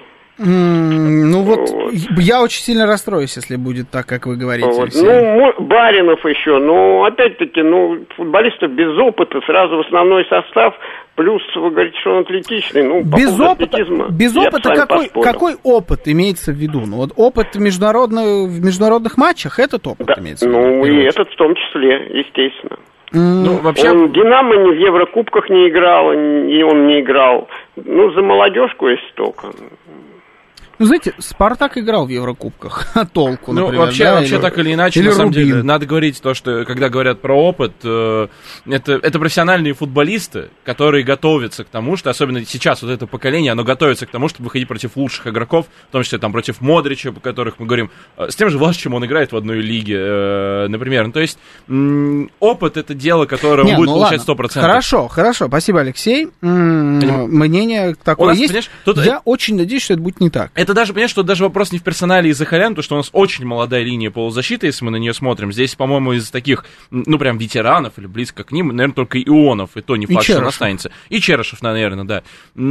Mm, ну вот, вот, я очень сильно расстроюсь, если будет так, как вы говорите. Вот. Ну, Баринов еще, но опять-таки, ну, футболистов без опыта сразу в основной состав, плюс вы говорите, что он атлетичный. Ну, по без опыта, атлетизма, без опыта какой, какой опыт имеется в виду? Ну, вот опыт в, международных, в международных матчах, этот опыт да, имеется в виду? Ну, и этот в том числе, естественно. Mm. Ну, вообще... Он «Динамо» ни в Еврокубках не играл, и он не играл. Ну, за молодежку, если только. Ну, знаете, «Спартак» играл в Еврокубках, а толку, например, Ну, вообще, да, вообще или... так или иначе, или на самом Рубин. деле, надо говорить то, что, когда говорят про опыт, э, это, это профессиональные футболисты, которые готовятся к тому, что, особенно сейчас вот это поколение, оно готовится к тому, чтобы выходить против лучших игроков, в том числе там против Модрича, по которых мы говорим, э, с тем же Влашичем он играет в одной лиге, э, например. Ну, то есть, м- опыт — это дело, которое Не, он будет ну получать ладно. сто процентов. Хорошо, хорошо, спасибо, Алексей. М- Мнение такое нас, есть. тут... Я очень надеюсь, что это будет не так. Это даже, понимаешь, что даже вопрос не в персонале и Захарян, потому что у нас очень молодая линия полузащиты, если мы на нее смотрим. Здесь, по-моему, из таких, ну, прям ветеранов или близко к ним, наверное, только Ионов, и то не факт, и что он останется. И Черышев, наверное, да.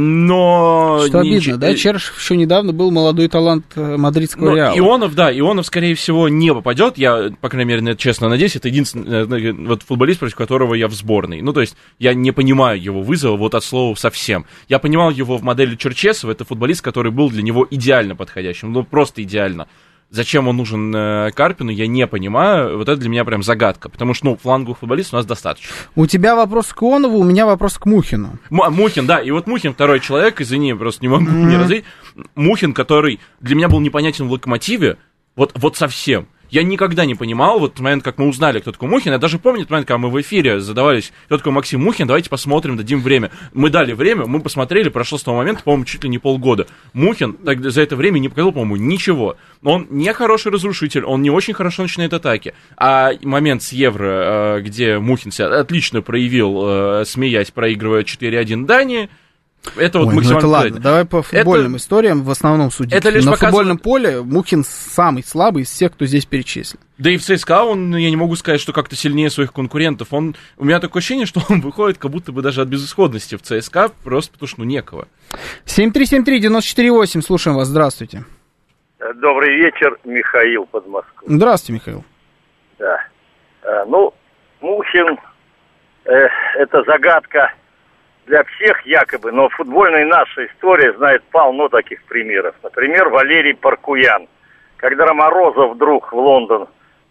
Но... Что не... обидно, да? Черышев еще недавно был молодой талант мадридского Но Реала. Ионов, да, Ионов, скорее всего, не попадет. Я, по крайней мере, на это честно надеюсь. Это единственный вот, футболист, против которого я в сборной. Ну, то есть, я не понимаю его вызова вот от слова совсем. Я понимал его в модели Черчесова. Это футболист, который был для него идеально подходящим. Ну, просто идеально. Зачем он нужен э, Карпину, я не понимаю. Вот это для меня прям загадка. Потому что, ну, фланговых футболистов у нас достаточно. У тебя вопрос к Ионову, у меня вопрос к Мухину. М- Мухин, да. И вот Мухин второй человек, извини, просто не могу mm-hmm. не развить. Мухин, который для меня был непонятен в «Локомотиве», вот, вот совсем. Я никогда не понимал, вот в момент, как мы узнали, кто такой Мухин, я даже помню тот момент, когда мы в эфире задавались, кто такой Максим Мухин, давайте посмотрим, дадим время. Мы дали время, мы посмотрели, прошло с того момента, по-моему, чуть ли не полгода. Мухин так, за это время не показал, по-моему, ничего. Он не хороший разрушитель, он не очень хорошо начинает атаки. А момент с Евро, где Мухин себя отлично проявил, смеясь, проигрывая четыре один Дании, это вот Ой, максимально... Ну это ладно, давай по футбольным это... историям в основном судить. Это лишь На показывает... футбольном поле Мухин самый слабый из всех, кто здесь перечислен. Да и в ЦСКА он, я не могу сказать, что как-то сильнее своих конкурентов. Он, у меня такое ощущение, что он выходит как будто бы даже от безысходности в ЦСКА, просто потому что ну некого. семь три семь три девять четыре восемь, слушаем вас, здравствуйте. Добрый вечер, Михаил, Подмосковье. Здравствуйте, Михаил. Да. Ну, Мухин, э, это загадка для всех якобы, но футбольная наша история знает полно таких примеров. Например, Валерий Паркуян. Когда Морозов вдруг в Лондон,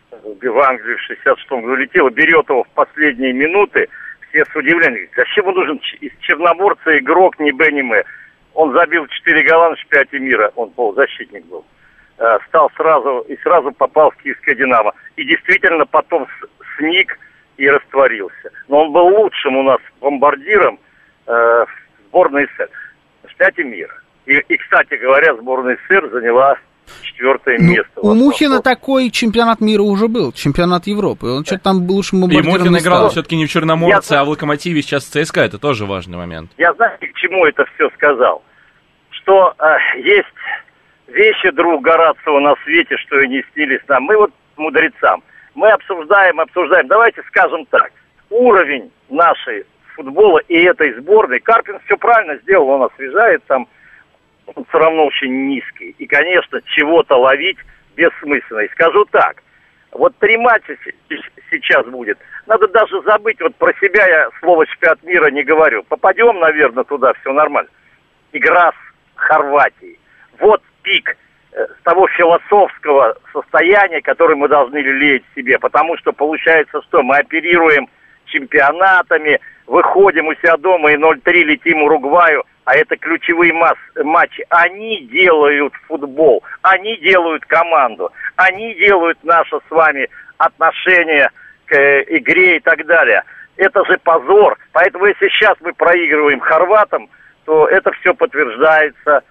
в Англию в шестьдесят шестом году летел, берет его в последние минуты, все с удивлением, зачем ему нужен из Черноморца игрок ни Б, ни М. Он забил четыре гола на чемпионате мира, он полузащитник был. Стал сразу, и сразу попал в киевское «Динамо». И действительно потом сник и растворился. Но он был лучшим у нас бомбардиром в сборной СССР в чемпионате мира. И, и, кстати говоря, сборная СССР заняла четвертое ну, место. У Мухина такой чемпионат мира уже был, чемпионат Европы. Он что-то там был лучшим бомбардиром. И Мухин играл все-таки не в Черноморце, я... а в «Локомотиве», сейчас в ЦСКА. Это тоже важный момент. Я знаю, к чему это все сказал. Что э, есть вещи друг Горацио на свете, что и не снились нам. Мы вот мудрецам. Мы обсуждаем, обсуждаем. Давайте скажем так. Уровень нашей футбола и этой сборной. Карпин все правильно сделал, он освежает там. Он все равно очень низкий. И, конечно, чего-то ловить бессмысленно. И скажу так. Вот три матча сейчас будет. Надо даже забыть. Вот про себя я слово «чемпионат мира» не говорю. Попадем, наверное, туда, все нормально. Игра с Хорватией. Вот пик э, с того философского состояния, которое мы должны лелеять в себе. Потому что получается, что мы оперируем чемпионатами, выходим у себя дома и ноль три летим Уругваю, а это ключевые масс, матчи. Они делают футбол, они делают команду, они делают наше с вами отношение к э, игре и так далее. Это же позор. Поэтому если сейчас мы проигрываем хорватам, то это все подтверждается.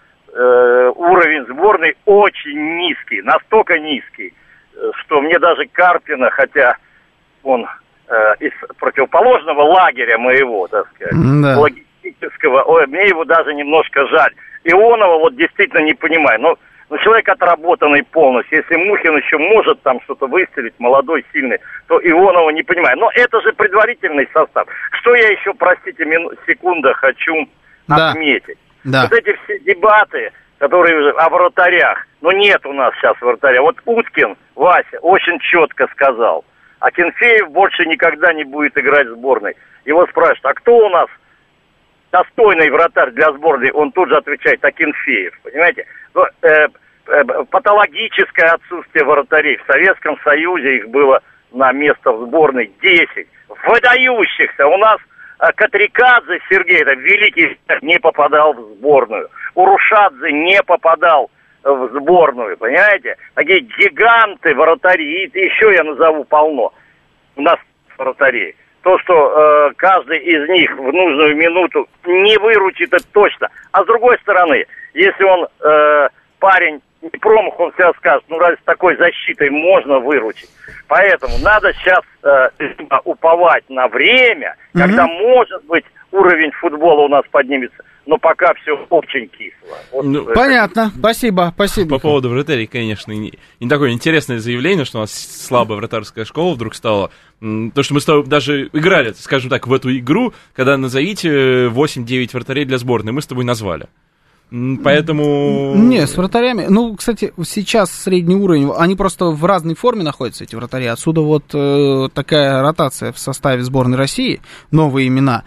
Э, уровень сборной очень низкий, настолько низкий, что мне даже Карпина, хотя он э, из противоположного лагеря моего, так сказать, да. логистического, ой, мне его даже немножко жаль. Ионова вот действительно не понимаю. Но, но человек отработанный полностью. Если Мухин еще может там что-то выстрелить, молодой, сильный, то Ионова не понимаю. Но это же предварительный состав. Что я еще, простите, мину, секунда хочу да. отметить. Да. Вот эти все дебаты, которые уже о вратарях. Но нет у нас сейчас вратаря. Вот Уткин, Вася, очень четко сказал. А Кенфеев больше никогда не будет играть в сборной. Его спрашивают, а кто у нас достойный вратарь для сборной? Он тут же отвечает, а Кенфеев. Понимаете? Но, э, э, патологическое отсутствие вратарей. В Советском Союзе их было на место в сборной десять. Выдающихся. У нас Катрикадзе Сергей, это великий, не попадал в сборную. Урушадзе не попадал в сборную, понимаете? Такие гиганты, вратари, и еще я назову полно. У нас вратарей. То, что э, каждый из них в нужную минуту не выручит, это точно. А с другой стороны, если он э, парень не промах, он всегда скажет, ну разве с такой защитой можно выручить? Поэтому надо сейчас э, уповать на время, mm-hmm. когда, может быть, уровень футбола у нас поднимется. Но пока все очень кисло. Вот ну, это... Понятно, спасибо, спасибо. По поводу вратарей, конечно, не, не такое интересное заявление, что у нас слабая вратарская школа вдруг стала. То, что мы с тобой даже играли, скажем так, в эту игру, когда назовите восемь-девять вратарей для сборной, мы с тобой назвали. Поэтому... Не, с вратарями... Ну, кстати, сейчас средний уровень, они просто в разной форме находятся, эти вратари. Отсюда вот э, такая ротация в составе сборной России, новые имена.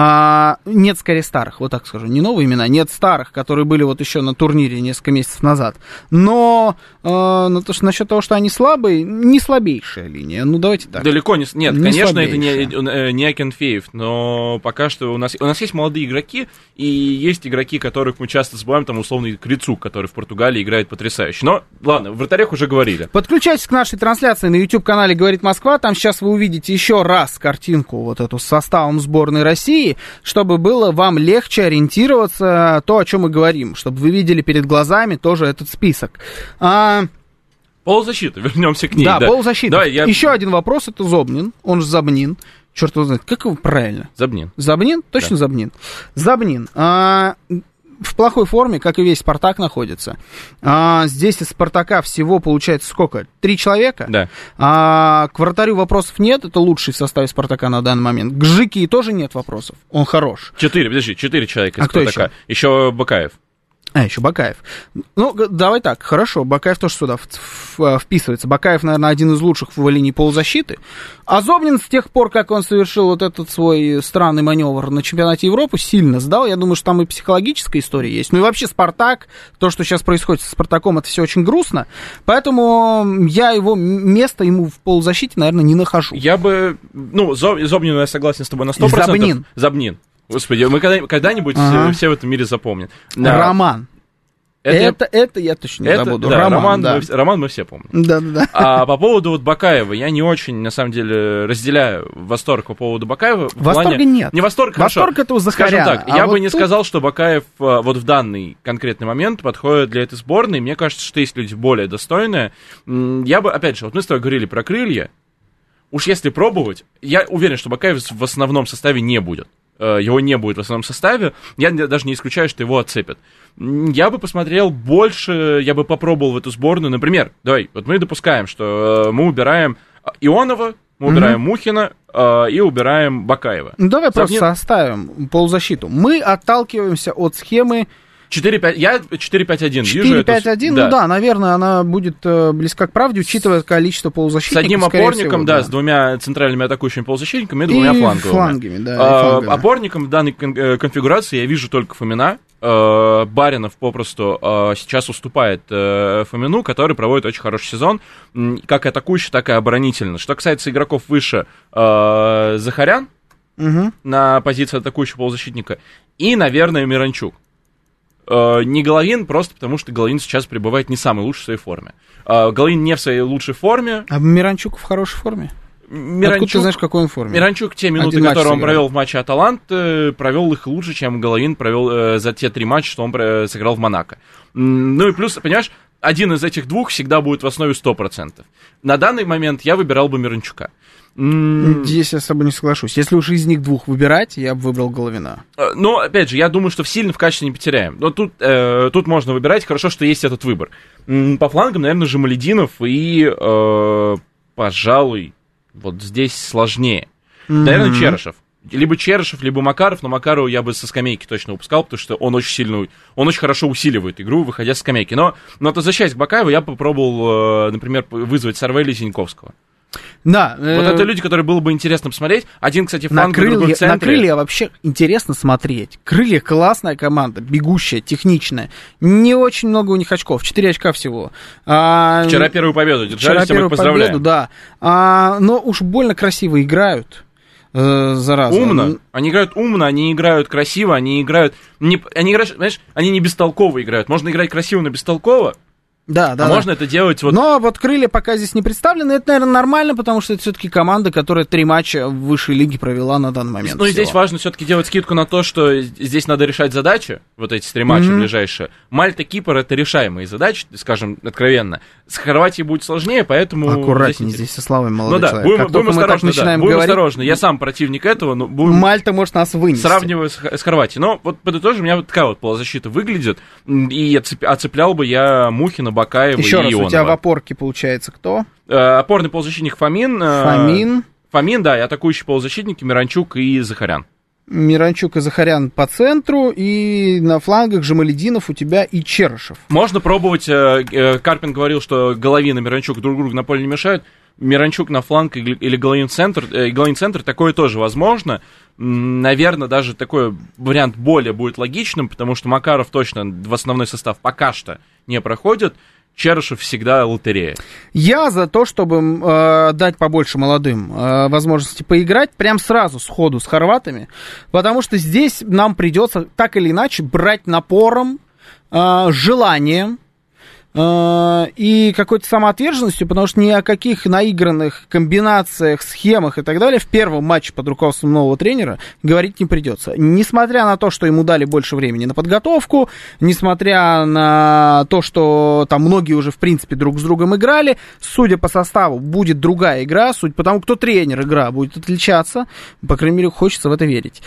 А, нет, скорее, старых, вот так скажу. Не новые имена, нет старых, которые были вот еще на турнире несколько месяцев назад. Но э, насчет того, что они слабые, не слабейшая линия. Ну, давайте так. Далеко не... Нет, не конечно, слабейшая. это не, не Акинфеев, но пока что у нас, у нас есть молодые игроки, и есть игроки, которых мы часто забываем, там, условный Крицук, который в Португалии играет потрясающе. Но, ладно, в вратарях уже говорили. Подключайтесь к нашей трансляции на YouTube-канале «Говорит Москва». Там сейчас вы увидите еще раз картинку вот эту с составом сборной России, чтобы было вам легче ориентироваться то, о чем мы говорим, чтобы вы видели перед глазами тоже этот список. А... Полузащита, вернемся к ней. Да, да. полузащита. Давай, я... Еще один вопрос, это Зобнин, он же Забнин. Черт его знает, как его правильно? Забнин. Забнин? Точно да. Забнин. Забнин. А... В плохой форме, как и весь «Спартак», находится. А, здесь из «Спартака» всего получается сколько? Три человека? Да. А, к вратарю вопросов нет, это лучший в составе «Спартака» на данный момент. К Жике тоже нет вопросов, он хорош. Четыре, подожди, четыре человека из а «Спартака». Кто еще? Еще Бакаев. А, еще Бакаев. Ну, давай так, хорошо, Бакаев тоже сюда в, в, вписывается. Бакаев, наверное, один из лучших в линии полузащиты. А Зобнин с тех пор, как он совершил вот этот свой странный маневр на чемпионате Европы, сильно сдал. Я думаю, что там и психологическая история есть. Ну и вообще «Спартак», то, что сейчас происходит с «Спартаком», это все очень грустно. Поэтому я его место ему в полузащите, наверное, не нахожу. Я бы... Ну, Зобнину я согласен с тобой на сто процентов. Забнин. Забнин. Господи, мы когда- когда-нибудь Ага. все, все в этом мире запомним. Да. Роман. Это, это, это я точно не это, забуду. да, Роман, Роман, да. мы, Роман мы все помним. Да, да, да. А по поводу вот Бакаева, я не очень, на самом деле, разделяю восторг по поводу Бакаева. В Восторга плане... нет. Не восторг, Восторг хорошо. это у Захаряна. Скажем так, а я вот бы не тут... сказал, что Бакаев вот в данный конкретный момент подходит для этой сборной. Мне кажется, что есть люди более достойные. Я бы, опять же, вот мы с тобой говорили про крылья. Уж если пробовать, я уверен, что Бакаев в основном составе не будет. Его не будет в основном составе, я даже не исключаю, что его отцепят. Я бы посмотрел больше, я бы попробовал в эту сборную, например, давай, вот мы допускаем, что мы убираем Ионова, мы убираем mm-hmm. Мухина э, и убираем Бакаева. Ну, давай Сравни... просто составим полузащиту. Мы отталкиваемся от схемы четыре пять, я четыре пять один вижу. четыре пять один, эту... ну да. да, наверное, она будет э, близка к правде, учитывая количество полузащитников. С одним опорником, всего, да, да, с двумя центральными атакующими полузащитниками и двумя и фланговыми. флангами, да, а, и флангами. Опорником в данной кон- конфигурации я вижу только Фомина. А, Баринов попросту а, сейчас уступает а, Фомину, который проводит очень хороший сезон, как атакующий, так и оборонительно. Что касается игроков выше, а, Захарян угу. на позиции атакующего полузащитника и, наверное, Миранчук. Не Головин, просто потому что Головин сейчас пребывает не в самой лучшей своей форме. Головин не в своей лучшей форме. А Миранчук в хорошей форме? Миранчук, Откуда ты знаешь, в какой он форме? Миранчук, те минуты, Один которые он сыграл. провел в матче Аталант, провел их лучше, чем Головин провел э, за те три матча, что он э, сыграл в Монако. Ну и плюс, понимаешь, один из этих двух всегда будет в основе сто процентов. На данный момент я выбирал бы Миранчука. Здесь я с тобой не соглашусь. Если уж из них двух выбирать, я бы выбрал Головина. Но, опять же, я думаю, что сильно в качестве не потеряем. Но тут, э, тут можно выбирать, хорошо, что есть этот выбор. По флангам, наверное, Жамалединов и, э, пожалуй, вот здесь сложнее. Mm-hmm. Наверное, Черышев. Либо Черышев, либо Макаров, но Макарова я бы со скамейки точно упускал, потому что он очень сильно, он очень хорошо усиливает игру, выходя с скамейки. Но, но возвращаясь к Бакаеву, я попробовал, э, например, вызвать Сарвели и Зиньковского. Да. Вот э... это люди, которые было бы интересно посмотреть. Один, кстати, на фланг, другой в центре. На крылья вообще интересно смотреть. Крылья классная команда, бегущая, техничная. Не очень много у них очков, четыре очка всего. А... Вчера первую победу держали, Вчера первую поздравляем. Победу, да. А, но уж больно красиво играют. Э, зараза. Умно. Они играют умно, они играют красиво, они играют... Не, они играют, знаешь, они не бестолково играют. Можно играть красиво, но бестолково. Да, да. А да. можно это делать вот... Но вот крылья пока здесь не представлены. Это, наверное, нормально, потому что это все-таки команда, которая три матча в высшей лиге провела на данный момент. Ну и здесь важно все-таки делать скидку на то, что здесь надо решать задачи, вот эти три матча mm-hmm. ближайшие. Мальта, Кипр — это решаемые задачи, скажем откровенно. С Хорватией будет сложнее, поэтому... Аккуратнее здесь, здесь со словами, молодой ну, да, человек. будем, как будем только мы так осторожны, начинаем да, будем говорить... осторожны. Я сам противник этого, но будем... Мальта может нас вынести. Сравниваю с, с Хорватией. Но вот подытожим, у меня вот такая вот полузащита выглядит, и оцеплял бы я Мухина, Бакаева Еще и раз, Ионова. У тебя в опорке получается кто? Э, опорный полузащитник Фомин. Э, Фомин. Фомин, да, и атакующий полузащитники Миранчук и Захарян. Миранчук и Захарян по центру, и на флангах Жамалединов у тебя и Черышев. Можно пробовать, э, Карпин говорил, что Головин и Миранчук друг другу на поле не мешают. Миранчук на фланг или Головин в центр, э, Головин в центр, такое тоже возможно. Наверное, даже такой вариант более будет логичным, потому что Макаров точно в основной состав пока что не проходит. Черышев всегда лотерея. Я за то, чтобы э, дать побольше молодым э, возможности поиграть прям сразу, сходу с хорватами, потому что здесь нам придется так или иначе брать напором, э, желанием, и какой-то самоотверженностью, потому что ни о каких наигранных комбинациях, схемах и так далее в первом матче под руководством нового тренера говорить не придется. Несмотря на то, что ему дали больше времени на подготовку, несмотря на то, что там многие уже, в принципе, друг с другом играли, судя по составу, будет другая игра, суть потому, кто тренер, игра будет отличаться, по крайней мере, хочется в это верить.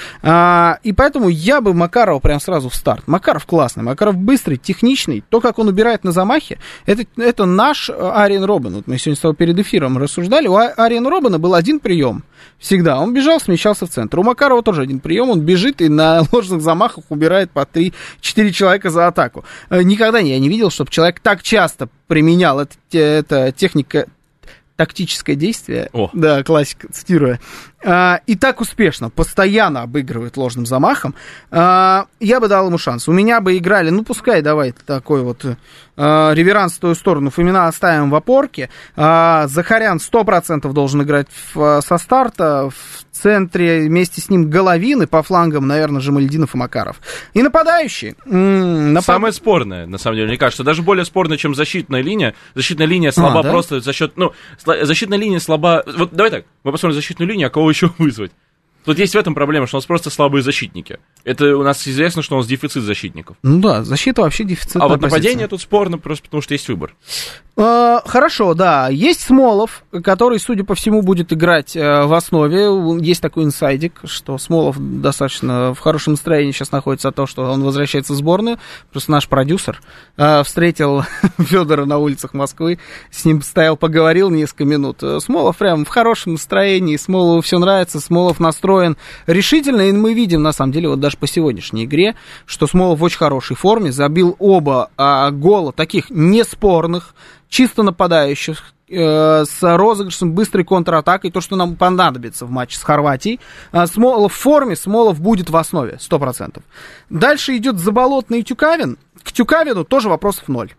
И поэтому я бы Макарова прям сразу в старт. Макаров классный, Макаров быстрый, техничный, то, как он убирает на замах, Это, это наш Ариен Робben. Вот мы сегодня с тобой перед эфиром рассуждали. У Ариена Роббена был один прием. Всегда. Он бежал, смещался в центр. У Макарова тоже один прием. Он бежит и на ложных замахах убирает по три-четыре человека за атаку. Никогда я не видел, чтобы человек так часто применял это, это техника... тактическое действие, О. да, классика, цитируя, а, и так успешно, постоянно обыгрывает ложным замахом, а, я бы дал ему шанс. У меня бы играли, ну, пускай, давай, такой вот а, реверанс в твою сторону, Фомина оставим в опорке, а, Захарян сто процентов должен играть в, со старта, в центре вместе с ним Головин, и по флангам, наверное, Жамалединов и Макаров. И нападающие. М- напад... Самое спорное, на самом деле, мне кажется, даже более спорное, чем защитная линия. Защитная линия слаба а, да? просто за счет, ну, защитная линия слаба. Вот давай так, мы посмотрим защитную линию, а кого еще вызвать? Тут есть в этом проблема, что у нас просто слабые защитники. Это у нас известно, что у нас дефицит защитников. Ну да, защита вообще дефицитная. А вот нападение тут спорно, просто потому что есть выбор. Uh, хорошо, да. Есть Смолов, который, судя по всему, будет играть uh, в основе. Есть такой инсайдик, что Смолов достаточно в хорошем настроении сейчас находится от того, что он возвращается в сборную. Просто наш продюсер uh, встретил Федора на улицах Москвы, с ним стоял, поговорил несколько минут. Смолов прям в хорошем настроении, Смолову все нравится, Смолов настроен решительно, и мы видим, на самом деле, вот даже по сегодняшней игре, что Смолов в очень хорошей форме, забил оба uh, гола, таких неспорных, чисто нападающих, э, с розыгрышем, быстрой контратакой, то, что нам понадобится в матче с Хорватией. Э, Смолов в форме, Смолов будет в основе, сто процентов. Дальше идет Заболотный и Тюкавин. К Тюкавину тоже вопросов ноль.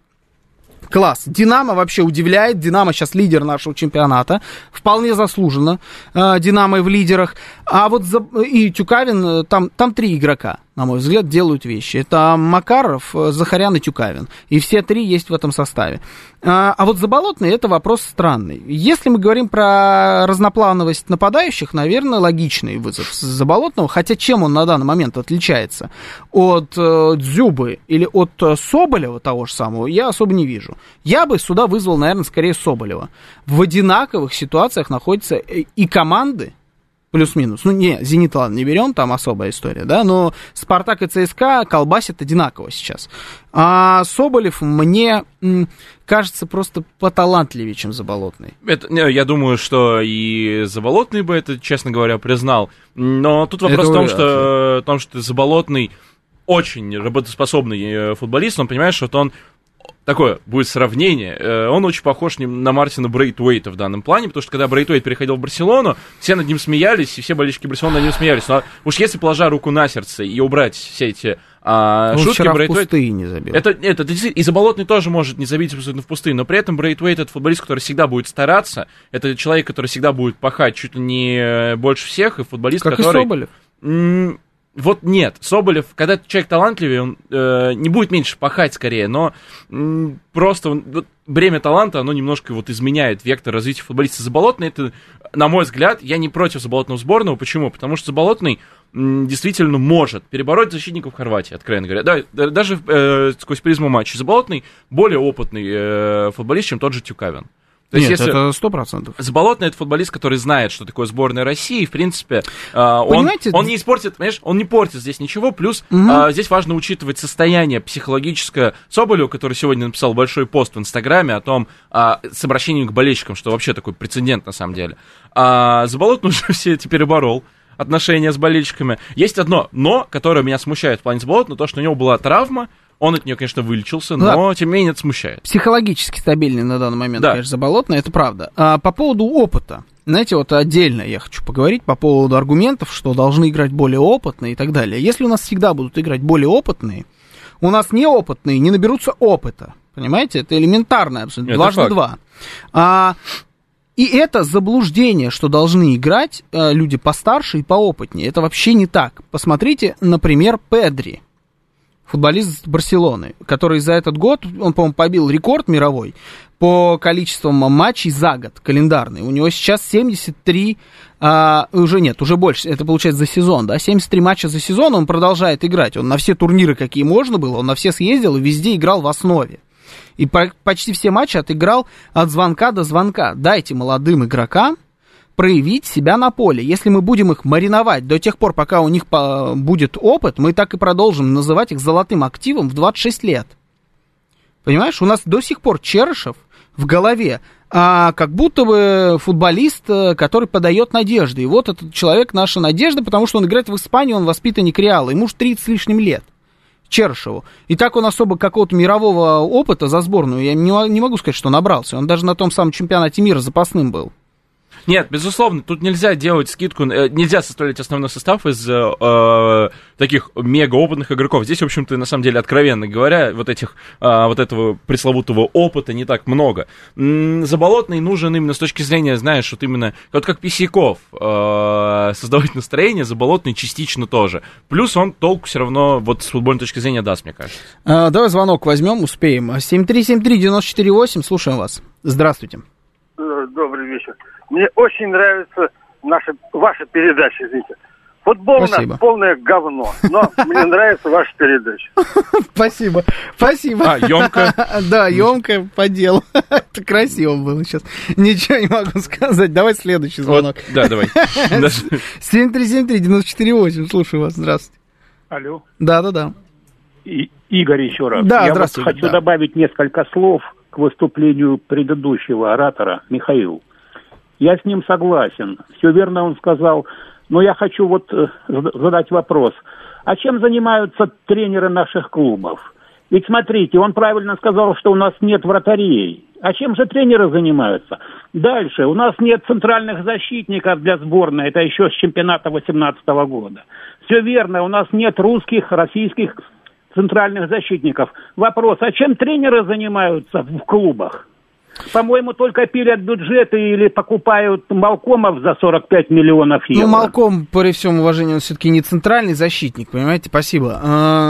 Класс. Динамо вообще удивляет. Динамо сейчас лидер нашего чемпионата. Вполне заслуженно. Э, Динамо в лидерах. А вот за... и Тюкавин, там, там три игрока, на мой взгляд, делают вещи. Это Макаров, Захарян и Тюкавин. И все три есть в этом составе. А, а вот Заболотный — это вопрос странный. Если мы говорим про разноплановость нападающих, наверное, логичный вызов Заболотного. Хотя чем он на данный момент отличается от э, Дзюбы или от э, Соболева того же самого, я особо не вижу. Я бы сюда вызвал, наверное, скорее Соболева. В одинаковых ситуациях находятся и команды, плюс-минус. Ну, не, «Зенит», ладно, не берем, там особая история, да, но «Спартак» и «ЦСКА» колбасят одинаково сейчас. А Соболев мне м, кажется просто поталантливее, чем Заболотный. Это, я думаю, что и Заболотный бы это, честно говоря, признал. Но тут вопрос это в том, что, в том, что Заболотный очень работоспособный футболист, он понимает, что вот он такое будет сравнение. Он очень похож на Мартина Брейтвейта в данном плане, потому что когда Брейтвейт переходил в Барселону, все над ним смеялись, и все болельщики Барселоны над ним смеялись. Но уж если положа руку на сердце и убрать все эти а, он шутки, Брейтвейт... не забил. Это, это, это и Заболотный тоже может не забить абсолютно в пустые, но при этом Брейтвейт — это футболист, который всегда будет стараться, это человек, который всегда будет пахать чуть ли не больше всех, и футболист, как который... и Соболев. М- Вот нет, Соболев, когда человек талантливее, он э, не будет меньше пахать скорее, но м, просто он, вот, бремя таланта, оно немножко вот изменяет вектор развития футболиста. Заболотный, это, на мой взгляд, я не против Заболотного сборного. Почему? Потому что Заболотный м, действительно может перебороть защитников Хорватии, откровенно говоря. Да, даже э, сквозь призму матча. Заболотный более опытный э, футболист, чем тот же Тюкавин. То Нет, есть, если это сто процентов. Заболотный — это футболист, который знает, что такое сборная России, и, в принципе, он, он не испортит, понимаешь, он не портит здесь ничего, плюс угу. а, здесь важно учитывать состояние психологическое Соболева, который сегодня написал большой пост в Инстаграме о том, а, с обращением к болельщикам, что вообще такой прецедент на самом деле. А Заболотный уже все это переборол. отношения с болельщиками. Есть одно «но», которое меня смущает в плане Заболотного, то, что у него была травма, он от нее, конечно, вылечился, но, да, тем не менее, это смущает. Психологически стабильный на данный момент, да, конечно, Заболотный, это правда. А по поводу опыта, знаете, вот отдельно я хочу поговорить по поводу аргументов, что должны играть более опытные и так далее. Если у нас всегда будут играть более опытные, у нас неопытные не наберутся опыта, понимаете? Это элементарно абсолютно, дважды два. А, и это заблуждение, что должны играть а, люди постарше и поопытнее. Это вообще не так. Посмотрите, например, Педри. Футболист Барселоны, который за этот год, он, по-моему, побил рекорд мировой по количеству матчей за год, календарный. У него сейчас семьдесят три, а, уже нет, уже больше, это получается за сезон, да, семьдесят три матча за сезон, он продолжает играть. Он на все турниры, какие можно было, он на все съездил и везде играл в основе. И по- почти все матчи отыграл от звонка до звонка. Дайте молодым игрокам проявить себя на поле. Если мы будем их мариновать до тех пор, пока у них по- будет опыт, мы так и продолжим называть их золотым активом в двадцать шесть лет. Понимаешь, у нас до сих пор Черышев в голове, а как будто бы футболист, который подает надежды. И вот этот человек наша надежда, потому что он играет в Испании, он воспитанник Реала, ему уж тридцать с лишним лет. Черышеву. И так он особо какого-то мирового опыта за сборную, я не, не могу сказать, что набрался. Он даже на том самом чемпионате мира запасным был. Нет, безусловно, тут нельзя делать скидку, нельзя составлять основной состав из э, таких мегаопытных игроков. Здесь, в общем-то, на самом деле, откровенно говоря, вот, этих, э, вот этого пресловутого опыта не так много. М-м, Заболотный нужен именно с точки зрения, знаешь, вот именно, вот как Писяков, э, создавать настроение, Заболотный частично тоже. Плюс он толку все равно вот с футбольной точки зрения даст, мне кажется. А, давай звонок возьмем, успеем. семь три семь три девять четыре восемь, слушаем вас. Здравствуйте. Добрый вечер. Мне очень нравится наша, ваша передача, извините. Футбол у нас полное говно, но мне нравится ваша передача. Спасибо, спасибо. А, емко. Да, емко по делу. Это красиво было сейчас. Ничего не могу сказать. Давай следующий звонок. Да, давай. семь три семь три девять четыре восемь, слушаю вас, здравствуйте. Алло. Да-да-да. Игорь еще раз. Да, Я здравствуйте. Вот хочу добавить несколько слов к выступлению предыдущего оратора Михаила. Я с ним согласен. Все верно он сказал. Но я хочу вот э, задать вопрос. А чем занимаются тренеры наших клубов? Ведь смотрите, он правильно сказал, что у нас нет вратарей. А чем же тренеры занимаются? Дальше. У нас нет центральных защитников для сборной. Это еще с чемпионата восемнадцатого года. Все верно. У нас нет русских, российских центральных защитников. Вопрос. А чем тренеры занимаются в клубах? По-моему, только пилят бюджеты или покупают Малкомов за сорок пять миллионов евро. Ну, Малком, при всем уважении, он все-таки не центральный защитник, понимаете, спасибо.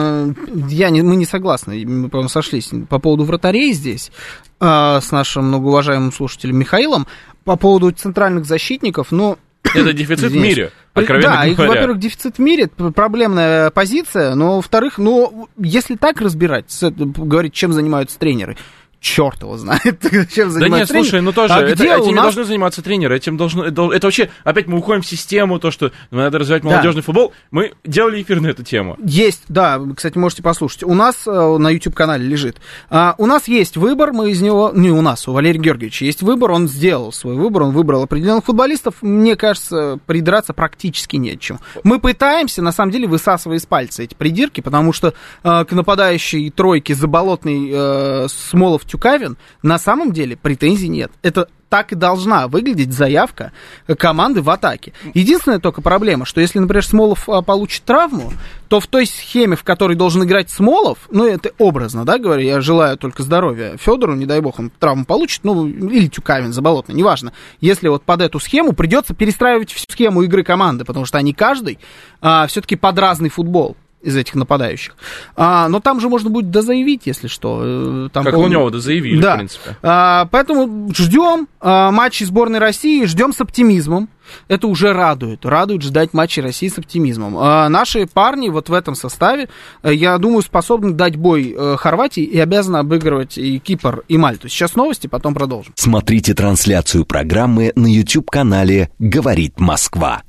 Я не, мы не согласны, мы, по-моему, сошлись по поводу вратарей здесь с нашим многоуважаемым слушателем Михаилом. По поводу центральных защитников, ну... Это дефицит в мире, откровенно да, говоря. Да, во-первых, дефицит в мире, это проблемная позиция, но, во-вторых, ну, если так разбирать, говорить, чем занимаются тренеры... Черт его знает, чем занимается Да нет, тренер. Слушай, ну тоже, а это, этим нас... не должны заниматься тренеры, этим должно, это, это вообще, опять мы уходим в систему, то, что надо развивать молодежный да. футбол. Мы делали эфир на эту тему. Есть, да, кстати, можете послушать. У нас на YouTube-канале лежит. А, у нас есть выбор, мы из него, не у нас, у Валерия Георгиевича есть выбор, он сделал свой выбор, он выбрал определенных футболистов. Мне кажется, придраться практически не к чему. Мы пытаемся, на самом деле, высасывая из пальца эти придирки, потому что э, к нападающей тройке Заболотный, э, Смолов, Тюкавин на самом деле претензий нет. Это так и должна выглядеть заявка команды в атаке. Единственная только проблема, что если, например, Смолов а, получит травму, то в той схеме, в которой должен играть Смолов, ну, это образно, да, говорю, я желаю только здоровья Федору, не дай бог, он травму получит, ну, или Тюкавин, Заболотный, неважно. Если вот под эту схему придется перестраивать всю схему игры команды, потому что они каждый а, все-таки под разный футбол из этих нападающих. А, но там же можно будет дозаявить, если что. Там, как Лунёва дозаявили, да. в принципе. А, поэтому ждем а, матчей сборной России, ждем с оптимизмом. Это уже радует. Радует ждать матчей России с оптимизмом. А, наши парни вот в этом составе, я думаю, способны дать бой Хорватии и обязаны обыгрывать и Кипр, и Мальту. Сейчас новости, потом продолжим. Смотрите трансляцию программы на YouTube-канале «Говорит Москва».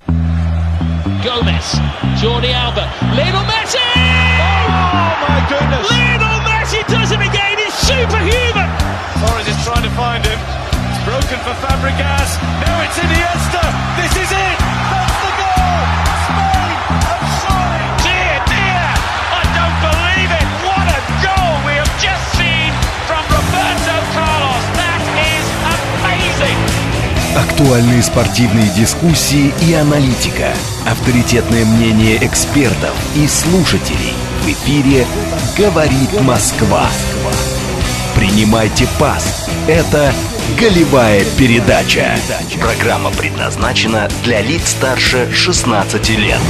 Gomez, Jordi Alba, Lionel Messi! Oh my goodness! Lionel Messi does it again, he's superhuman! Torres is trying to find him, it's broken for Fabregas, now it's Iniesta, this is it, that's the goal! Актуальные спортивные дискуссии и аналитика. Авторитетное мнение экспертов и слушателей. В эфире «Говорит Москва». Принимайте пас. Это «Голевая передача». Программа предназначена для лиц старше шестнадцати лет.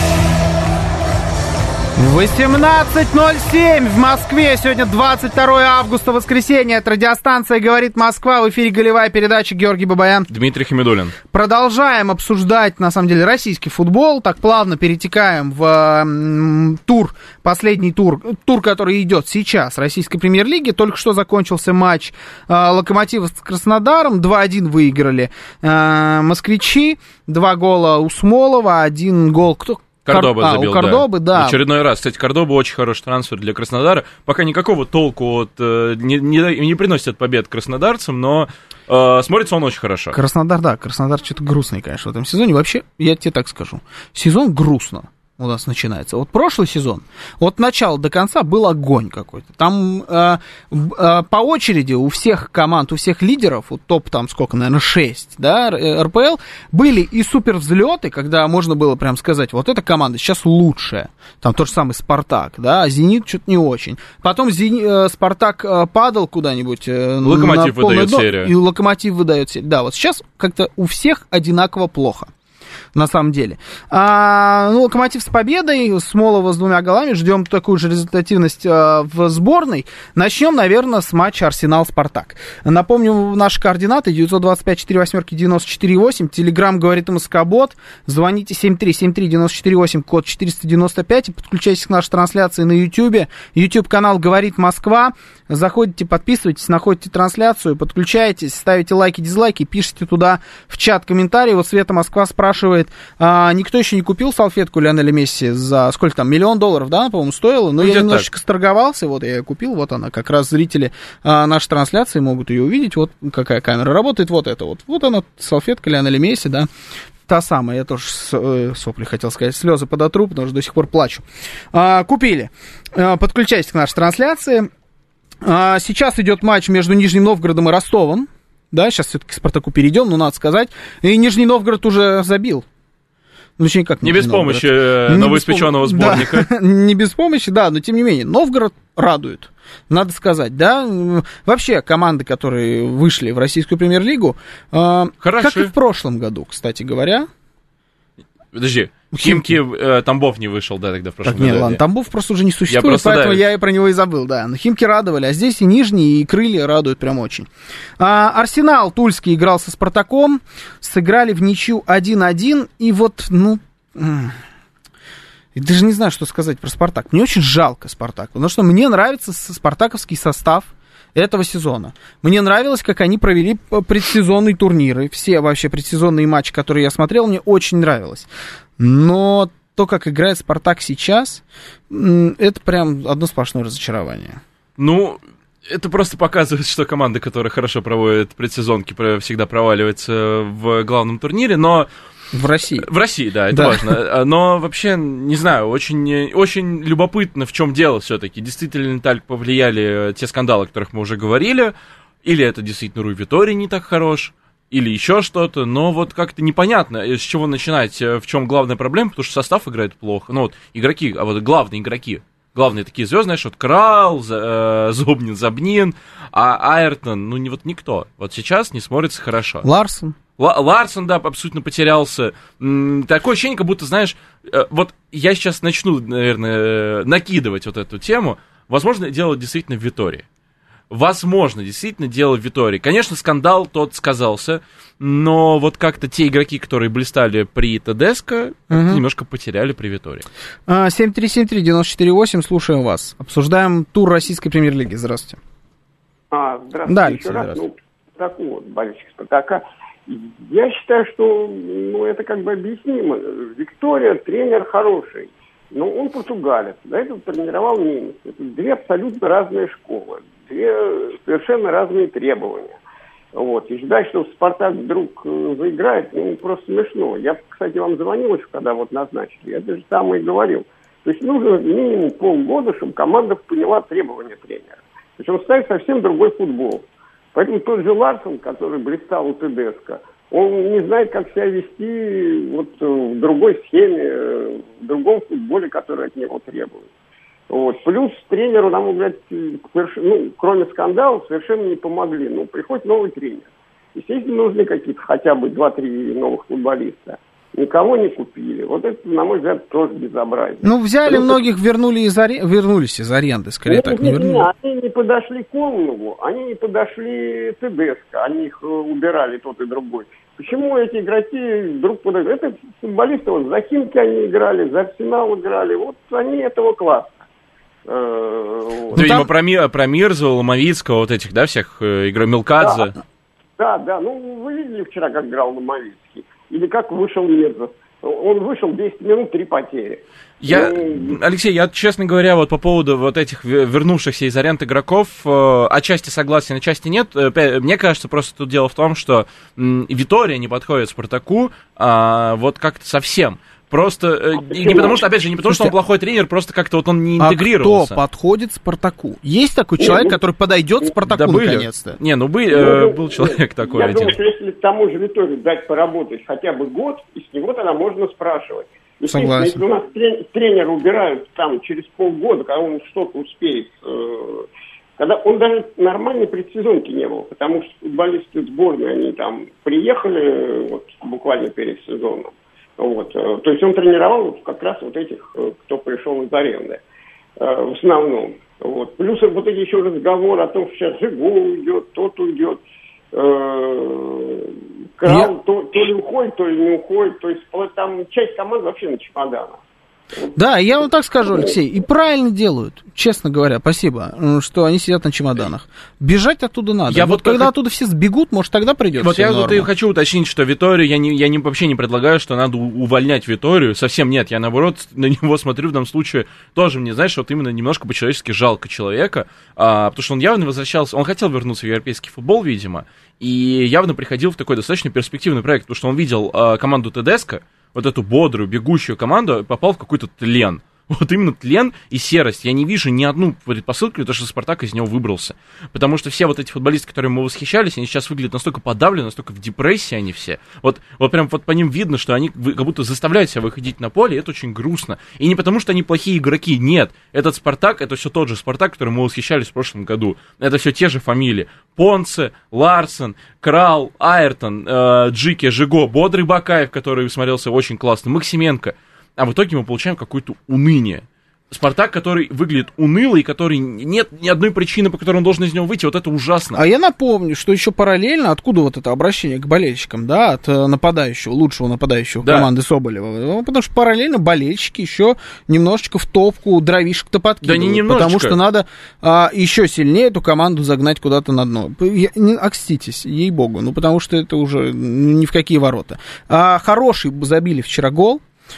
восемнадцать ноль семь в Москве. Сегодня двадцать второе августа, воскресенье. Это радиостанция «Говорит Москва». В эфире голевая передача. Георгий Бабаян. Дмитрий Хамидуллин. Продолжаем обсуждать, на самом деле, российский футбол. Так плавно перетекаем в м, тур, последний тур, тур, который идет сейчас, российской премьер-лиги. Только что закончился матч э, Локомотива с Краснодаром. два один выиграли э, москвичи. Два гола у Смолова, один гол... Кто? Кордоба Кор... забил, а, у Кордобы, да. да. В очередной раз. Кстати, Кордоба очень хороший трансфер для Краснодара. Пока никакого толку от, э, не, не, не приносит от побед краснодарцам, но э, смотрится он очень хорошо. Краснодар, да. Краснодар что-то грустный, конечно, в этом сезоне. Вообще, я тебе так скажу. Сезон грустно у нас начинается. Вот прошлый сезон, от начала до конца был огонь какой-то. Там э, э, по очереди у всех команд, у всех лидеров, вот топ там сколько, наверное, шесть, да, эр пэ эл, были и супер взлеты, когда можно было прям сказать, вот эта команда сейчас лучшая. Там тот же самый Спартак, да, а Зенит что-то не очень. Потом Зени, э, Спартак э, падал куда-нибудь. Э, Локомотив выдает дно, серию. И Локомотив выдает серию. Да, вот сейчас как-то у всех одинаково плохо. На самом деле. А, ну, Локомотив с победой, Смолова с двумя голами. Ждем такую же результативность а, в сборной. Начнем, наверное, с матча Арсенал-Спартак. Напомню, наши координаты девять два пять четыре восемь девяносто четыре восемь. Телеграм говорит МСК-бот. Звоните семь три семь три девяносто четыре восемь, код четыреста девяносто пять. И подключайтесь к нашей трансляции на YouTube. YouTube-канал «Говорит Москва». Заходите, подписывайтесь, находите трансляцию, подключаетесь, ставите лайки, дизлайки, пишите туда в чат комментарии. Вот Света Москва спрашивает, а, никто еще не купил салфетку Лионеля Месси за сколько там, миллион долларов, да, по-моему, стоила? Но ну, я немножечко так сторговался, вот я ее купил, вот она, как раз зрители а, нашей трансляции могут ее увидеть, вот какая камера работает, вот это вот, вот она, салфетка Лионеля Месси, да. Та самая, я тоже сопли хотел сказать, слезы подотру, потому что до сих пор плачу. А, купили. А, подключайтесь к нашей трансляции. А, сейчас идет матч между Нижним Новгородом и Ростовом. Да, сейчас все-таки к Спартаку перейдем, но надо сказать. И Нижний Новгород уже забил. Ну, как не без Новгород. помощи не новоиспеченного без пом... сборника. Да, не без помощи, да, но тем не менее. Новгород радует, надо сказать, да. Вообще, команды, которые вышли в российскую премьер-лигу, э, как и в прошлом году, кстати говоря. Подожди, Химки, э, Тамбов не вышел, да, тогда в прошлом так, году. Нет, ладно, Тамбов просто уже не существует, просто, поэтому да, я и про него и забыл, да. Но Химки радовали, а здесь и Нижний, и Крылья радуют прям очень. А, Арсенал Тульский играл со Спартаком, сыграли в ничью один один, и вот, ну... Я даже не знаю, что сказать про Спартак. Мне очень жалко Спартак, потому что мне нравится спартаковский состав этого сезона. Мне нравилось, как они провели предсезонные турниры. Все вообще предсезонные матчи, которые я смотрел, мне очень нравилось. Но то, как играет Спартак сейчас, это прям одно сплошное разочарование. Ну, это просто показывает, что команда, которая хорошо проводит предсезонки, всегда проваливается в главном турнире, но... В России. В России, да, это да. важно. Но вообще, не знаю, очень, очень любопытно, в чем дело все-таки. Действительно ли так повлияли те скандалы, о которых мы уже говорили, или это действительно Руй Витория не так хорош, или еще что-то, но вот как-то непонятно, с чего начинать, в чем главная проблема, потому что состав играет плохо. Ну вот, игроки, а вот главные игроки, главные такие звезды, знаешь, вот Крал, Зобнин, Забнин, а Айртон, ну не, вот никто. Вот сейчас не смотрится хорошо. Ларсон. Ларсон, да, абсолютно потерялся. Такое ощущение, как будто, знаешь, вот я сейчас начну, наверное, накидывать вот эту тему. Возможно, дело действительно в Витории. Возможно, действительно дело в Витории. Конечно, скандал тот сказался, но вот как-то те игроки, которые блистали при Тедеско, угу. немножко потеряли при Витории. семь три семь три девяносто четыре восемь, слушаем вас. Обсуждаем тур российской премьер-лиги. Здравствуйте. А, здравствуйте. Да, еще Алексей, раз. Ну, такой вот болельщик Спартака. Я считаю, что ну, это как бы объяснимо. Виктория тренер хороший, но он португалец. До этого тренировал немец. Это две абсолютно разные школы, две совершенно разные требования. Вот. И ждать, что Спартак вдруг выиграет, ну, просто смешно. Я, кстати, вам звонил еще, когда вот назначили. Я даже самое и говорил. То есть нужно минимум полгода, чтобы команда поняла требования тренера. То есть он ставит совсем другой футбол. Поэтому тот же Ларсон, который блистал у Тедеско, Он не знает, как себя вести вот в другой схеме, в другом футболе, который от него требует. Вот. Плюс тренеру, на мой взгляд, ну, кроме скандалов, совершенно не помогли. Ну, приходит новый тренер. Естественно, нужны какие-то хотя бы два-три новых футболиста. Никого не купили. Вот это, на мой взгляд, тоже безобразие. Ну, взяли Потому многих, вернули из аре... вернулись из аренды, скорее нет, так. Нет, не нет, они не подошли к Коннову, они не подошли к Тедеско, они их убирали тот и другой. Почему эти игроки вдруг подошли? Это футболисты, вот за Химки они играли, за Арсенал играли, вот они этого класса. Ну, видимо, там... про, Мир, про Мирзу, Ломовицкого, вот этих, да, всех игрок Мелкадзе. Да, да, да, ну, вы видели вчера, как играл Ломовицкий? Или как вышел Мирзов? Он вышел десять минут, три потери. Я, Алексей, я, честно говоря, вот по поводу вот этих вернувшихся из аренды игроков, э, отчасти согласен, отчасти нет. Мне кажется, просто тут дело в том, что м, Витория не подходит Спартаку, а вот как-то совсем. Просто, э, а не потому что, опять же, не потому что он плохой тренер, просто как-то вот он не интегрировался. А кто подходит Спартаку? Есть такой человек, который подойдет Спартаку, да, наконец-то? Не, ну был, э, был человек такой я один. Я думаю, что если тому же Виторию дать поработать хотя бы год, и с него тогда можно спрашивать. Согласен. Если у нас тренера убирают там через полгода, когда он что-то успеет, э, когда он даже нормальной предсезонки не был, потому что футболисты сборной, они там приехали вот, буквально перед сезоном. Вот. То есть он тренировал как раз вот этих, кто пришел из аренды, в основном. Вот. Плюс вот эти еще разговоры о том, что сейчас Жигу уйдет, тот уйдет. Крал Я... то, то ли уходит, то ли не уходит. То есть там часть команды вообще на чемоданах. Да, я вам так скажу, Алексей, и правильно делают, честно говоря, спасибо, что они сидят на чемоданах. Бежать оттуда надо. Я вот, вот когда как... оттуда все сбегут, может, тогда придет. Вот я вот и хочу уточнить, что Виторию, я, не, я не, вообще не предлагаю, что надо увольнять Виторию, совсем нет, я наоборот на него смотрю в данном случае, тоже мне, знаешь, вот именно немножко по-человечески жалко человека, а, потому что он явно возвращался, он хотел вернуться в европейский футбол, видимо, и явно приходил в такой достаточно перспективный проект, потому что он видел а, команду Тедеско, вот эту бодрую, бегущую команду, попал в какой-то тлен. Вот именно тлен и серость. Я не вижу ни одну предпосылку для того, что Спартак из него выбрался. Потому что все вот эти футболисты, которые мы восхищались, они сейчас выглядят настолько подавлены, настолько в депрессии они все. Вот, вот прям вот по ним видно, что они как будто заставляют себя выходить на поле, и это очень грустно. И не потому, что они плохие игроки, нет. Этот Спартак, это все тот же Спартак, которым мы восхищались в прошлом году. Это все те же фамилии. Понце, Ларсен, Крал, Айртон, э, Джике, Жиго, Бодрый Бакаев, который смотрелся очень классно, Максименко. А в итоге мы получаем какое-то уныние. Спартак, который выглядит уныло, и который нет ни одной причины, по которой он должен из него выйти, вот это ужасно. А я напомню, что еще параллельно, откуда вот это обращение к болельщикам, да, от нападающего, лучшего нападающего да. команды Соболева, потому что параллельно болельщики еще немножечко в топку дровишек-то подкидывают, да не немножечко. Потому что надо а, еще сильнее эту команду загнать куда-то на дно. Не окститесь, ей-богу, ну потому что это уже ни в какие ворота. А, хороший забили вчера гол.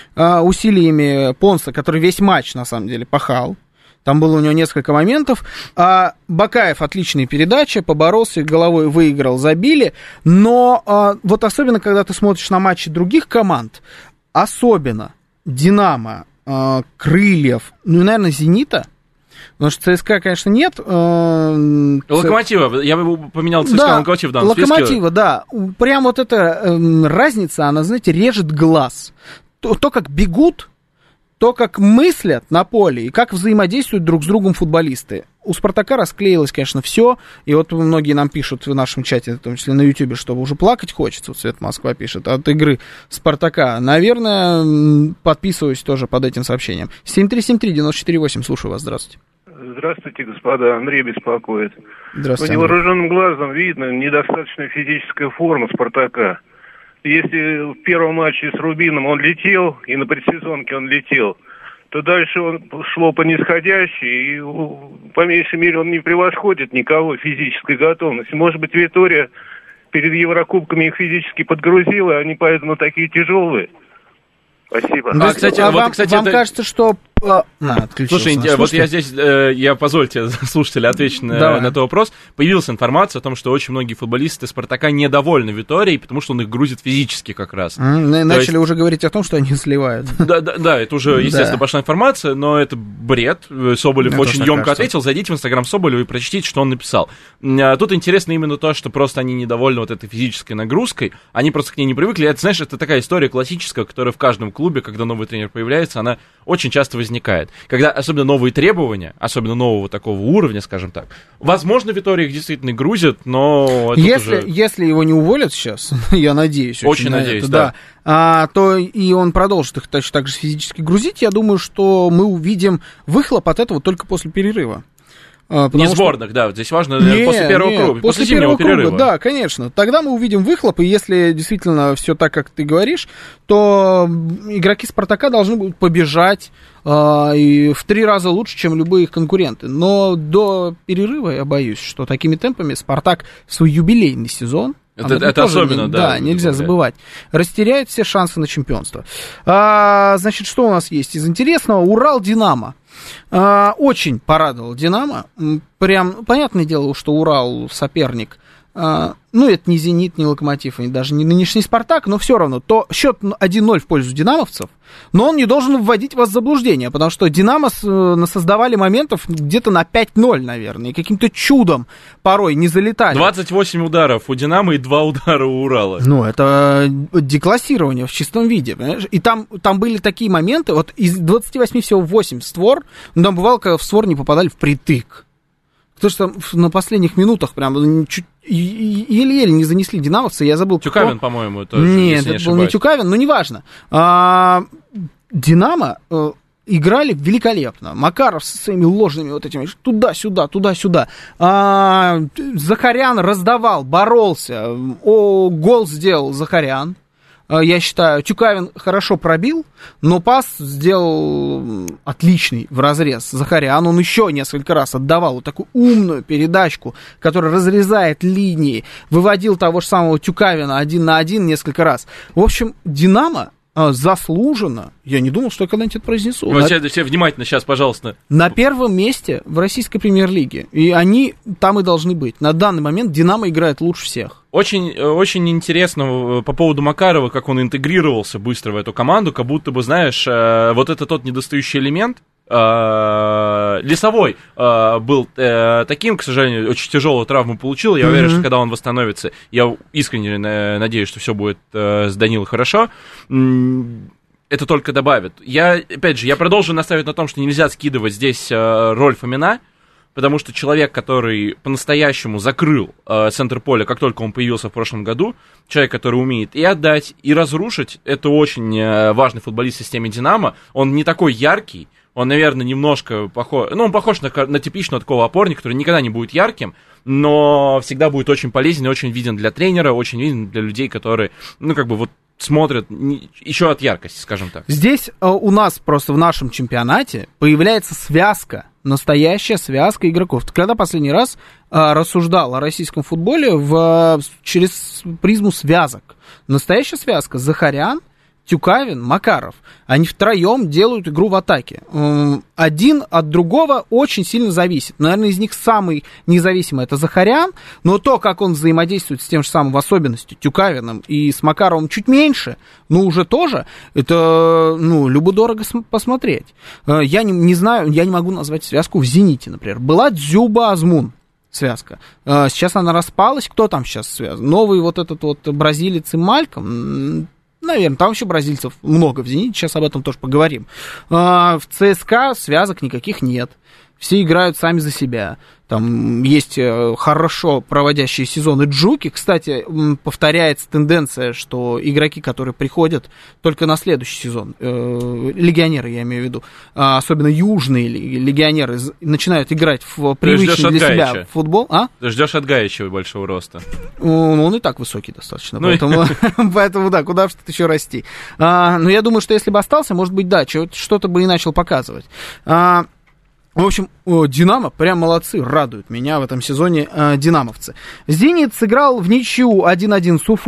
Усилиями Понса, который весь матч, на самом деле, пахал. Там было у него несколько моментов. А Бакаев отличная передача, поборолся, головой выиграл, забили. Но а, вот особенно, когда ты смотришь на матчи других команд, особенно Динамо, а, Крыльев, ну и, наверное, Зенита, потому что ЦСКА, конечно, нет. Э, Локомотива, я бы поменял ЦСКА да, на Локомотив в данном Локомотива, списке. да. Прям вот эта э, разница, она, знаете, режет глаз. То, то, как бегут, то, как мыслят на поле и как взаимодействуют друг с другом футболисты. У «Спартака» расклеилось, конечно, все. И вот многие нам пишут в нашем чате, в том числе на Ютубе, что уже плакать хочется. Вот Свет Москва пишет от игры «Спартака». Наверное, подписываюсь тоже под этим сообщением. семь три семь три девять четыре восемь, слушаю вас, здравствуйте. Здравствуйте, господа. Андрей беспокоит. Здравствуйте, По невооруженным глазом видно недостаточная физическая форма «Спартака». Если в первом матче с Рубином он летел, и на предсезонке он летел, то дальше он шло по нисходящей, и по меньшей мере он не превосходит никого физической готовности. Может быть, Витория перед Еврокубками их физически подгрузила, они поэтому такие тяжелые. Спасибо. Да, а, кстати, а вот, вам, кстати, вам это... кажется, что А, на, Слушай, вот я здесь, э, я, позвольте, слушатели, отвечу на, на этот вопрос. Появилась информация о том, что очень многие футболисты «Спартака» недовольны Виторией, потому что он их грузит физически как раз. Mm, начали есть... уже говорить о том, что они сливают. Да, да, да, это уже, естественно, да. пошла информация, но это бред. Соболев Мне очень емко ответил. Зайдите в инстаграм Соболева и прочтите, что он написал. Тут интересно именно то, что просто они недовольны вот этой физической нагрузкой, они просто к ней не привыкли. Это, знаешь, это такая история классическая, которая в каждом клубе, когда новый тренер появляется, она очень часто возникает. Когда особенно новые требования, особенно нового такого уровня, скажем так, возможно, Витория их действительно грузит, но... Если, уже... если его не уволят сейчас, я надеюсь. Очень, очень надеюсь, это, да. да. А, то и он продолжит их точно так же физически грузить, я думаю, что мы увидим выхлоп от этого только после перерыва. Не сборных, что... да, здесь важно не, после первого не, круга, после, после первого круга, перерыва. Да, конечно. Тогда мы увидим выхлоп, и если действительно все так, как ты говоришь, то игроки «Спартака» должны будут побежать э, и в три раза лучше, чем любые их конкуренты. Но до перерыва я боюсь, что такими темпами «Спартак» свой юбилейный сезон, это, это, это особенно, не, да. Да, нельзя забывать. Растеряет все шансы на чемпионство. А, значит, что у нас есть из интересного? Урал-Динамо. А, очень порадовал Динамо. Прям, понятное дело, что Урал соперник. А, ну, это не «Зенит», не «Локомотив», и даже не нынешний «Спартак», но все равно. То счет один ноль в пользу динамовцев, но он не должен вводить вас в заблуждение, потому что «Динамо» создавали моментов где-то на пять ноль, наверное, и каким-то чудом порой не залетали. двадцать восемь ударов у «Динамо» и два удара у «Урала». Ну, это деклассирование в чистом виде, понимаешь? И там, там были такие моменты, вот из двадцати восьми всего восемь в створ, но там бывало, когда в створ не попадали впритык. Потому что там на последних минутах прям чуть еле-еле не занесли динамовцы, я забыл, Тюкавин, кто... по-моему, тоже, Нет, если не это был не Тюкавин, но неважно. А, Динамо э, играли великолепно. Макаров со своими ложными вот этими туда-сюда, туда-сюда. А, Захарян раздавал, боролся. О, гол сделал Захарян. Я считаю, Тюкавин хорошо пробил, но пас сделал отличный вразрез Захарян. Он еще несколько раз отдавал вот такую умную передачку, которая разрезает линии, выводил того же самого Тюкавина один на один несколько раз. В общем, «Динамо» заслуженно, я не думал, что я когда-нибудь это произнесу. Вот на... все внимательно сейчас, пожалуйста. На первом месте в российской премьер-лиге. И они там и должны быть. На данный момент «Динамо» играет лучше всех. Очень, очень интересно по поводу Макарова, как он интегрировался быстро в эту команду, как будто бы, знаешь, вот это тот недостающий элемент. Лесовой был таким, к сожалению, очень тяжелую травму получил. Я mm-hmm. уверен, что когда он восстановится, я искренне надеюсь, что все будет с Данилой хорошо. Это только добавит. Я, опять же, я продолжу настаивать на том, что нельзя скидывать здесь роль Фомина, потому что человек, который по-настоящему закрыл э, центр поля, как только он появился в прошлом году, человек, который умеет и отдать, и разрушить, это очень э, важный футболист в системе «Динамо». Он не такой яркий, он, наверное, немножко похож... Ну, он похож на, на типичного такого опорника, который никогда не будет ярким, но всегда будет очень полезен и очень виден для тренера, очень виден для людей, которые, ну, как бы вот смотрят еще от яркости, скажем так. Здесь э, у нас просто в нашем чемпионате появляется связка, настоящая связка игроков. Ты когда последний раз э, рассуждал о российском футболе в, через призму связок? Настоящая связка: Захарян, Тюкавин, Макаров. Они втроем делают игру в атаке. Один от другого очень сильно зависит. Наверное, из них самый независимый — это Захарян, но то, как он взаимодействует с тем же самым, в особенности, Тюкавиным и с Макаровым чуть меньше, но уже тоже, это, ну, любо-дорого посмотреть. Я не, не знаю, я не могу назвать связку в «Зените», например. Была Дзюба-Азмун связка. Сейчас она распалась. Кто там сейчас связан? Новый вот этот вот бразилец и Мальком? Наверное, там еще бразильцев много в «Зените», сейчас об этом тоже поговорим. В ЦСКА связок никаких нет. Все играют сами за себя. Там есть хорошо проводящие сезоны Джуки. Кстати, повторяется тенденция, что игроки, которые приходят только на следующий сезон, э, легионеры, я имею в виду, особенно южные легионеры, начинают играть в привычный для себя Гаича. Футбол. А? Ты ждешь от Гаича большого роста. Он, он и так высокий достаточно, ну, поэтому, и... поэтому, да, куда же тут еще расти. А, но я думаю, что если бы остался, может быть, да, что-то бы и начал показывать. А, В общем, «Динамо» прям молодцы, радуют меня в этом сезоне э, динамовцы. «Зенит» сыграл в ничью один один с Уфой.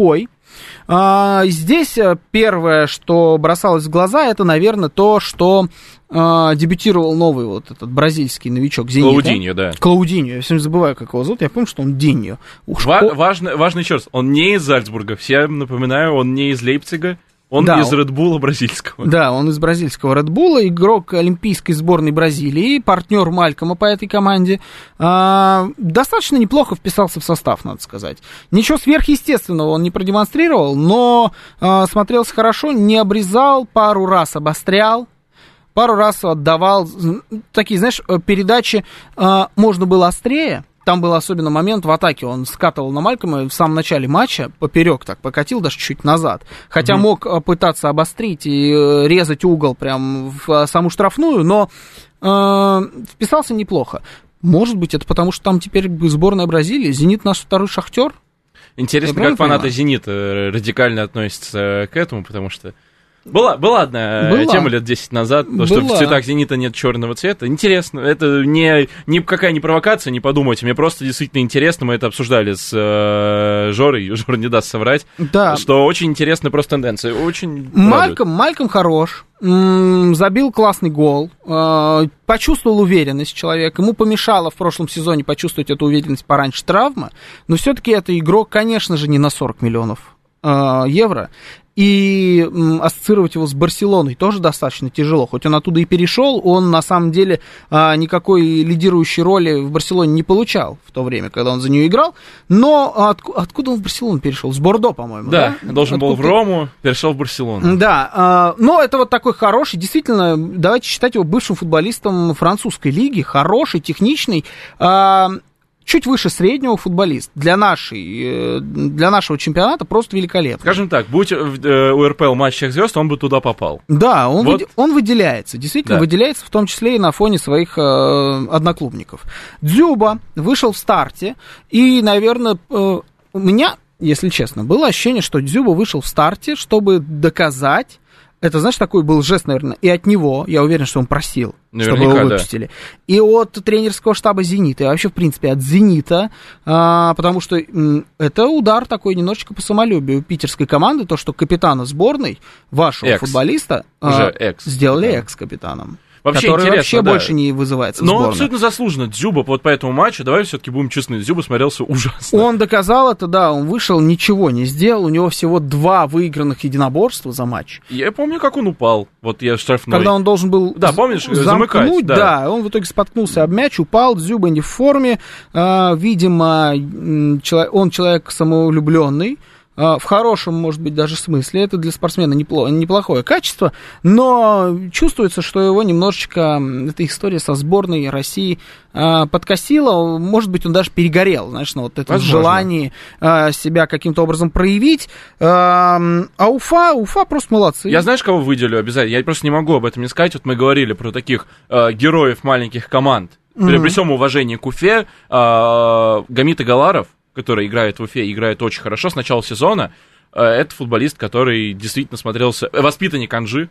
А, здесь первое, что бросалось в глаза, это, наверное, то, что а, дебютировал новый вот этот бразильский новичок «Зенита». Клаудиньо, да. Клаудиньо, я все время забываю, как его зовут, я помню, что он Диньо. Уж Ва- о... важно, важно еще раз, он не из Зальцбурга, всем напоминаю, он не из Лейпцига. Он да, из Редбула бразильского. Да, он из бразильского Редбула, игрок олимпийской сборной Бразилии, партнер Малькома по этой команде. А, достаточно неплохо вписался в состав, надо сказать. Ничего сверхъестественного он не продемонстрировал, но а, смотрелся хорошо, не обрезал, пару раз обострял, пару раз отдавал. Такие, знаешь, передачи а, можно было острее. Там был особенно момент в атаке, он скатывал на Малькома в самом начале матча, поперек так покатил, даже чуть назад. Хотя mm-hmm. мог пытаться обострить и резать угол прям в саму штрафную, но э, вписался неплохо. Может быть, это потому, что там теперь сборная Бразилии, «Зенит» наш второй «Шахтер». Интересно, как фанаты понимаю? «Зенита» радикально относятся к этому, потому что... Была, была одна была. тема лет десять назад, то, что в цветах «Зенита» нет черного цвета. Интересно, это не, никакая не провокация, не подумайте, мне просто действительно интересно, мы это обсуждали с э, Жорой, Жора не даст соврать, да. что очень интересная просто тенденция, очень Мальком, Мальком хорош, м-м, забил классный гол, э, почувствовал уверенность человек, ему помешало в прошлом сезоне почувствовать эту уверенность пораньше травма, но все-таки это игрок, конечно же, не на сорок миллионов э, евро. И м, ассоциировать его с Барселоной тоже достаточно тяжело. Хоть он оттуда и перешел, он на самом деле а, никакой лидирующей роли в Барселоне не получал в то время, когда он за нее играл. Но от, откуда он в Барселону перешел? С Бордо, по-моему. Да, да? должен откуда был в Рому, перешел в Барселону. Да, а, но это вот такой хороший, действительно, давайте считать его бывшим футболистом французской лиги. Хороший, техничный. А, чуть выше среднего футболист. Для, нашей, для нашего чемпионата просто великолепно. Скажем так, будь в у эр пэ эл матч всех звезд, он бы туда попал. Да, он, вот. вы, он выделяется. Действительно да. выделяется, в том числе и на фоне своих э, одноклубников. Дзюба вышел в старте. И, наверное, э, у меня, если честно, было ощущение, что Дзюба вышел в старте, чтобы доказать. Это, знаешь, такой был жест, наверное, и от него, я уверен, что он просил, наверняка, чтобы его выпустили. Да. И от тренерского штаба «Зенита», и вообще, в принципе, от «Зенита», а, потому что м, это удар такой немножечко по самолюбию питерской команды, то, что капитана сборной, вашего экс. футболиста, Уже а, экс. сделали да. экс-капитаном. Вообще который вообще да. больше не вызывается в Но сборную. он абсолютно заслуженно. Дзюба вот по этому матчу, давай все-таки будем честны, Дзюба смотрелся ужасно. Он доказал это, да, он вышел, ничего не сделал, у него всего два выигранных единоборства за матч. Я помню, как он упал, вот я штрафной. Когда он должен был да, помнишь, замкнуть, замыкать, да. да, он в итоге споткнулся об мяч, упал, Дзюба не в форме, а, видимо, он человек самовлюбленный. В хорошем, может быть, даже смысле. Это для спортсмена неплохо, неплохое качество. Но чувствуется, что его немножечко эта история со сборной России подкосила. Может быть, он даже перегорел, знаешь, на вот этом Возможно. желании себя каким-то образом проявить. А Уфа, Уфа просто молодцы. Я знаешь, кого выделю обязательно? Я просто не могу об этом не сказать. Вот мы говорили про таких э, героев маленьких команд. Mm-hmm. При всем уважении к Уфе, э, Гамит Агаларов, который играет в Уфе, играет очень хорошо с начала сезона. Это футболист, который действительно смотрелся... Воспитанник Анжи.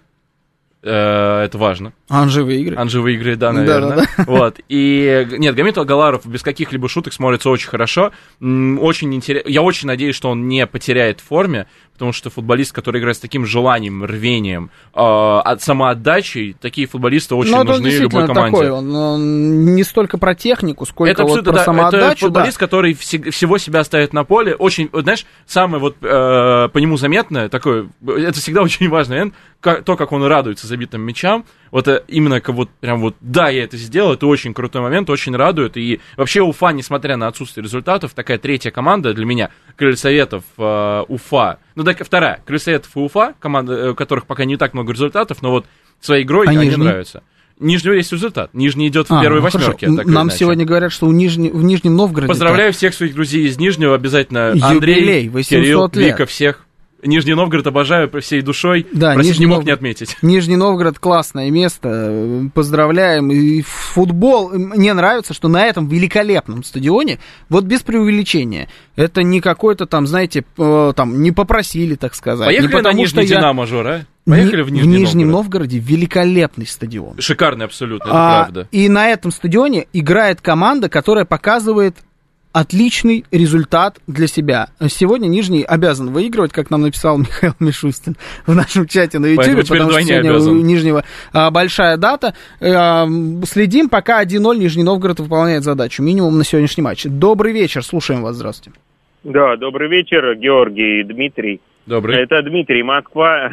Это важно. Анжи выиграет. Анжи выиграет, да, наверное. Да, да, да. Вот. И нет, Гамит Агаларов без каких-либо шуток смотрится очень хорошо. Очень интересно. Я очень надеюсь, что он не потеряет в форме, потому что футболист, который играет с таким желанием, рвением, э, самоотдачей, такие футболисты очень Но нужны любой команде. Такой, он, он не столько про технику, сколько это вот про да, самоотдачу. Это футболист, да. который вс- всего себя ставит на поле. Очень, знаешь, самое вот э, по нему заметное, такое, это всегда очень важно, как, то, как он радуется забитым мячам. Вот именно как вот прям вот, да, я это сделал, это очень крутой момент, очень радует. И вообще Уфа, несмотря на отсутствие результатов, такая третья команда для меня, Крыльсоветов, э, Уфа, ну да, вторая, Крыльсоветов и Уфа, команда, у которых пока не так много результатов, но вот своей игрой а они Нижний? нравятся. Нижнего есть результат. Нижний идет в а, первой ну, восьмерке. Так Нам иначе. сегодня говорят, что у Нижне, в Нижнем Новгороде... Поздравляю всех своих друзей из Нижнего, обязательно Андрей, Кирилл, Вика, всех. Нижний Новгород обожаю всей душой, да, простите, Нижний не мог Нов... не отметить. Нижний Новгород классное место, поздравляем. И футбол, мне нравится, что на этом великолепном стадионе, вот без преувеличения, это не какой-то там, знаете, там не попросили, так сказать. Поехали не потому, на Нижний что Динамо, я... Жора, а? Поехали в Нижний В Нижнем Новгород. Новгороде великолепный стадион. Шикарный абсолютно, это а, правда. И на этом стадионе играет команда, которая показывает отличный результат для себя. Сегодня Нижний обязан выигрывать, как нам написал Михаил Мишустин в нашем чате на YouTube, потому что сегодня обязан. У Нижнего а, большая дата. А, следим, пока один ноль Нижний Новгород выполняет задачу. Минимум на сегодняшний матч. Добрый вечер, слушаем вас, здравствуйте. Да, добрый вечер, Георгий и Дмитрий. Добрый. Это Дмитрий, Москва.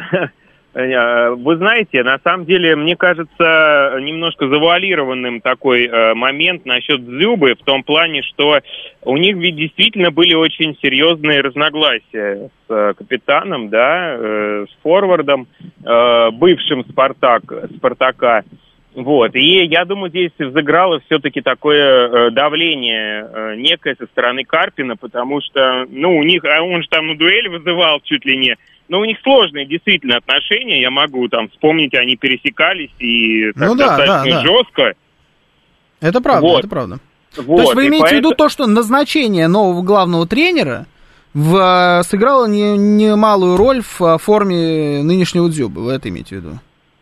Вы знаете, на самом деле, мне кажется, немножко завуалированным такой э, момент насчет Дзюбы, в том плане, что у них ведь действительно были очень серьезные разногласия с э, капитаном, да, э, с форвардом, э, бывшим Спартак, Спартака. Вот, и я думаю, здесь взыграло все-таки такое э, давление э, некое со стороны Карпина, потому что, ну, у них, а он же там на дуэль вызывал чуть ли не. Но у них сложные действительно отношения, я могу там вспомнить, они пересекались и так ну, да, достаточно да, да. жестко. Это правда, вот. это правда. Вот. То есть вы и имеете поэтому... в виду то, что назначение нового главного тренера в, сыграло немалую не роль в форме нынешнего Дзюбы, вы это имеете в виду?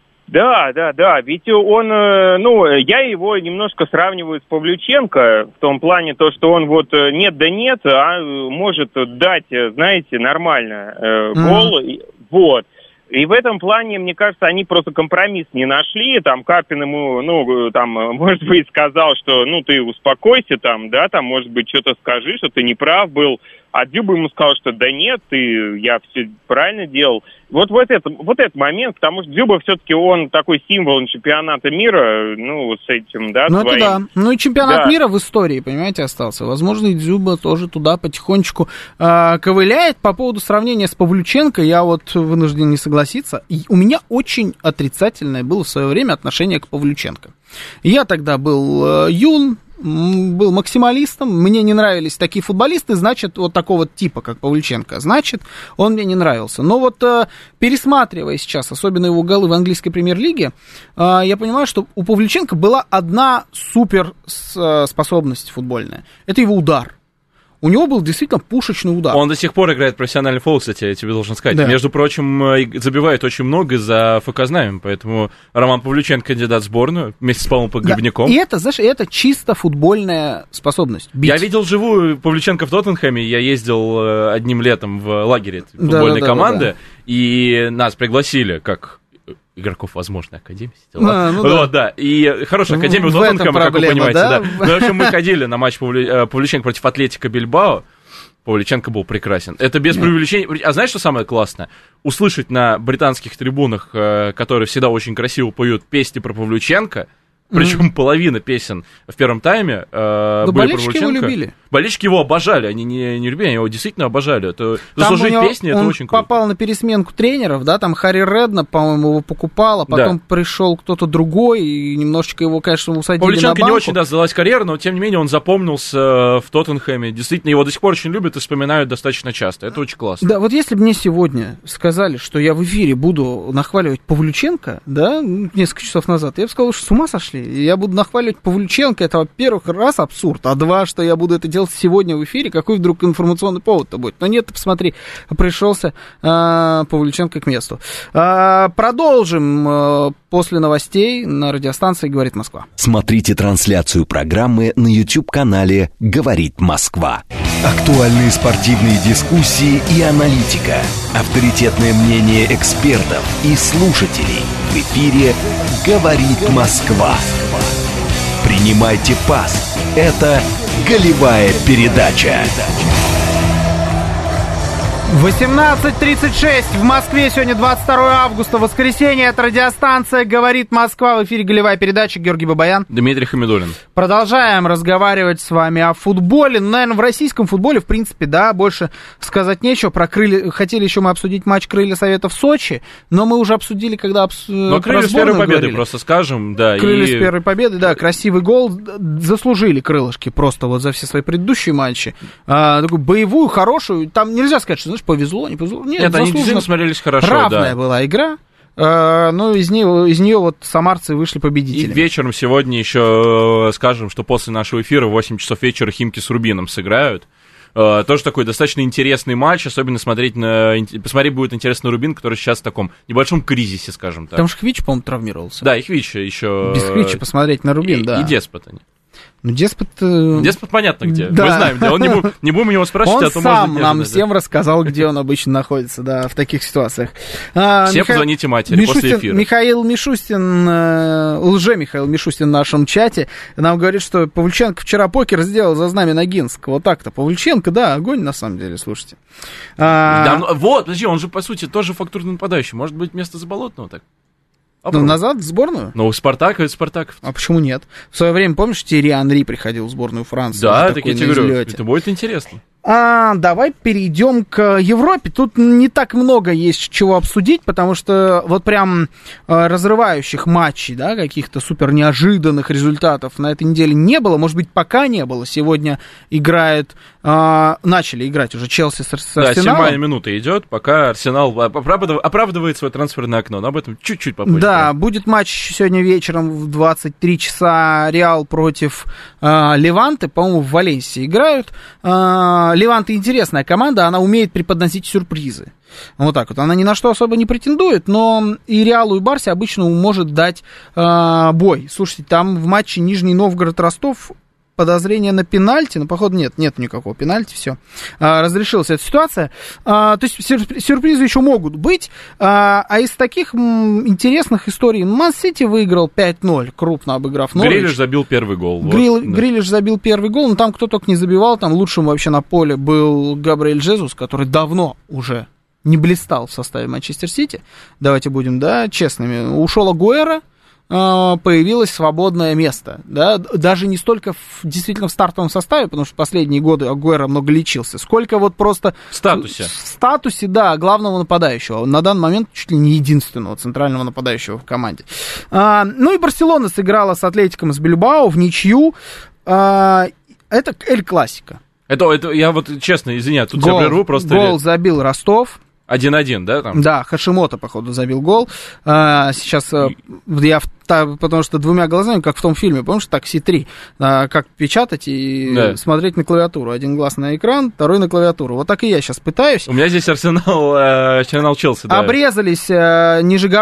Да, да, да, ведь он, ну, я его немножко сравниваю с Павлюченко в том плане, то, что он вот нет да нет, а может дать, знаете, нормально э, гол, mm-hmm. вот. И в этом плане, мне кажется, они просто компромисс не нашли, там Карпин ему, ну, там, может быть, сказал, что, ну, ты успокойся, там, да, там, может быть, что-то скажи, что ты неправ был, а Дзюба ему сказал, что да нет, ты, я все правильно делал. Вот, вот, это, вот этот момент, потому что Дзюба все-таки он такой символ чемпионата мира, ну, вот с этим, да, ну, своим. Это да. Ну, и чемпионат да. мира в истории, понимаете, остался. Возможно, и Дзюба тоже туда потихонечку э, ковыляет. По поводу сравнения с Павлюченко, я вот вынужден не согласиться. И у меня очень отрицательное было в свое время отношение к Павлюченко. Я тогда был э, юн, был максималистом, мне не нравились такие футболисты, значит, вот такого типа, как Павлюченко, значит, он мне не нравился. Но вот э, пересматривая сейчас, особенно его голы в английской премьер-лиге, э, я понимаю, что у Павлюченко была одна супер способность футбольная. Это его удар. У него был действительно пушечный удар. Он до сих пор играет профессиональный футбол, кстати, я тебе должен сказать. Да. Между прочим, забивает очень много за ФК Знамен, поэтому Роман Павлюченко кандидат в сборную вместе с Павлом Погребняком. Да. И это, знаешь, это чисто футбольная способность. Бить. Я видел живую Павлюченко в Тоттенхэме, я ездил одним летом в лагере футбольной да, да, команды, да, да, да. И нас пригласили как... игроков, возможно, академии сидела. А, ну вот, да. да. И хорошая академия у Тоттенхэма, как вы понимаете, да? да. Ну, в общем, мы ходили на матч Павлюченко против Атлетико Бильбао. Павлюченко был прекрасен. Это без преувеличения. А знаешь, что самое классное? Услышать на британских трибунах, которые всегда очень красиво поют песни про Павлюченко, причем mm-hmm. половина песен в первом тайме э, были про Павлюченко. Его любили. Болельщики его обожали, они не, не любили, они его действительно обожали. Это, заслужить него, песни, это очень круто. Он попал на пересменку тренеров, да, там Харри Реднап, по-моему, его покупал, а потом да. пришел кто-то другой, и немножечко его, конечно, усадили Павлюченко на банку. не очень, да, сдалась карьера, но, тем не менее, он запомнился в Тоттенхэме. Действительно, его до сих пор очень любят и вспоминают достаточно часто. Это очень классно. Да, вот если бы мне сегодня сказали, что я в эфире буду нахваливать Павлюченко, да, несколько часов назад, я бы сказал, что с ума сошли. Я буду нахваливать Павлюченко, это, во-первых, раз абсурд, а два, что я буду это делать сегодня в эфире, какой вдруг информационный повод-то будет. Но нет, посмотри, пришелся э, Павлюченко к месту. Э, продолжим э, после новостей на радиостанции «Говорит Москва». Смотрите трансляцию программы на YouTube-канале «Говорит Москва». Актуальные спортивные дискуссии и аналитика. Авторитетное мнение экспертов и слушателей. В эфире «Говорит Москва». Принимайте пас. Это голевая передача. восемнадцать тридцать шесть в Москве, сегодня двадцать второе августа, воскресенье, это радиостанция «Говорит Москва», в эфире голевая передача, Георгий Бабаян. Дмитрий Хамидуллин. Продолжаем разговаривать с вами о футболе, наверное, в российском футболе, в принципе, да, больше сказать нечего, про крылья, хотели еще мы обсудить матч «Крылья Совета» в Сочи, но мы уже обсудили, когда обс... Но «Крылья» с первой победы, говорили. Просто скажем, да. «Крылья» и... с первой победы, да, красивый гол, заслужили крылышки просто вот за все свои предыдущие матчи, а, такую боевую, хорошую, там нельзя сказать, что, знаешь, повезло, не повезло. Нет, Нет они действительно смотрелись хорошо, равная да. была игра, э, но из нее, из нее вот самарцы вышли победителями. И вечером сегодня еще скажем, что после нашего эфира в восемь часов вечера Химки с Рубином сыграют. Uh, тоже такой достаточно интересный матч, особенно смотреть на... Посмотреть будет интересно Рубин, который сейчас в таком небольшом кризисе, скажем так. Там же Хвич, по-моему, травмировался. Да, и Хвич еще... Без Хвича посмотреть на Рубин, и, да. И Деспот они. Ну, деспот... Э... Деспот понятно где. Да. Мы знаем где. Он не, бу... не будем его спрашивать, он а то сам можно нам ожидать, всем да. рассказал, где он обычно находится, да, в таких ситуациях. А, Все Миха... позвоните матери Мишустин, после эфира. Михаил Мишустин, э, лже-Михаил Мишустин в нашем чате нам говорит, что Павлюченко вчера покер сделал за знамя Ногинск. Вот так-то. Павлюченко, да, огонь на самом деле, слушайте. А... Да, ну, вот, подожди, он же, по сути, тоже фактурный нападающий. Может быть, вместо Заболотного так? Ну, назад в сборную? Ну, Спартак и Спартак. А почему нет? В свое время, помнишь, Тьерри Анри приходил в сборную Франции? Да, так я тебе говорю, это будет интересно. А, давай перейдем к Европе. Тут не так много есть чего обсудить, потому что вот прям э, разрывающих матчей, да, каких-то супер неожиданных результатов на этой неделе не было. Может быть, пока не было. Сегодня играет, э, начали играть уже Челси с, с да, Арсеналом. Да, седьмая минута идет, пока Арсенал оправдыв... оправдывает свое трансферное окно. Но об этом чуть-чуть попозже. Да, да, будет матч сегодня вечером в двадцать три часа. Реал против э, Леванте. По-моему, в Валенсии играют. Э, Леванте интересная команда, она умеет преподносить сюрпризы. Вот так вот. Она ни на что особо не претендует, но и Реалу, и Барсе обычно может дать э, бой. Слушайте, там в матче Нижний Новгород-Ростов подозрение на пенальти, но, походу, нет, нет никакого пенальти, все. А, разрешилась эта ситуация. А, то есть сюрпризы еще могут быть. А, а из таких м, интересных историй Ман-Сити выиграл пять ноль, крупно обыграв Норвич. Грилиш забил первый гол. Грил, вот, да. Грилиш забил первый гол, но там кто только не забивал, там лучшим вообще на поле был Габриэль Жезус, который давно уже не блистал в составе Манчестер Сити. Давайте будем, да, честными. Ушел Агуэро, появилось свободное место, да, даже не столько в, действительно в стартовом составе, потому что последние годы Агуэро много лечился, сколько вот просто в статусе, в статусе, да, главного нападающего, на данный момент чуть ли не единственного центрального нападающего в команде. А, ну и Барселона сыграла с Атлетиком из Бильбао в ничью, а, это Эль Классико. Это, это, я вот честно, извиняю, тут гол, тебя прерву, просто... Гол забил Ростов. один-один, да? Там? Да, Хашимото, походу, забил гол. А, сейчас а, я, потому что двумя глазами, как в том фильме, помнишь, такси три, а, как печатать и да. смотреть на клавиатуру. Один глаз на экран, второй на клавиатуру. Вот так и я сейчас пытаюсь. У меня здесь Арсенал, э, Арсенал Челси, да. Обрезались э,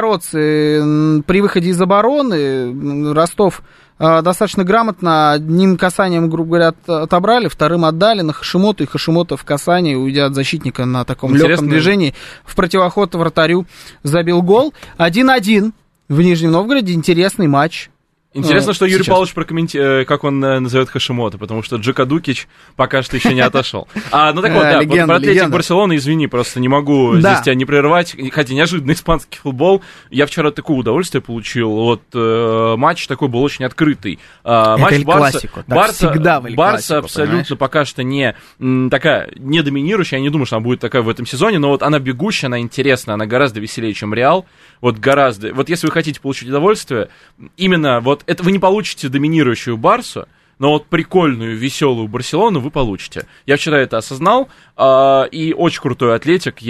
нижегородцы при выходе из обороны. Ростов достаточно грамотно, одним касанием, грубо говоря, отобрали, вторым отдали на Хашимото, и Хашимото в касании, уйдя от защитника на таком легком движении, в противоход вратарю забил гол. один-один в Нижнем Новгороде, интересный матч. Интересно, что Юрий Сейчас. Павлович прокомментирует, как он назовет Хашимото, потому что Джока Дукич пока что еще не отошел. А, ну так вот, да, легенда, про Атлетик легенда. Барселоны, извини, просто не могу да. здесь тебя не прерывать, хотя неожиданный испанский футбол. Я вчера такое удовольствие получил, вот э, матч такой был очень открытый. Э, матч Эль Барса, Классико, так Барса, всегда в Эль Барса Классико, абсолютно понимаешь? пока что не м, такая, не доминирующая, я не думаю, что она будет такая в этом сезоне, но вот она бегущая, она интересная, она гораздо веселее, чем Реал. Вот гораздо. Вот если вы хотите получить удовольствие, именно вот это вы не получите доминирующую Барсу, но вот прикольную, веселую Барселону вы получите. Я вчера это осознал, э, и очень крутой Атлетик.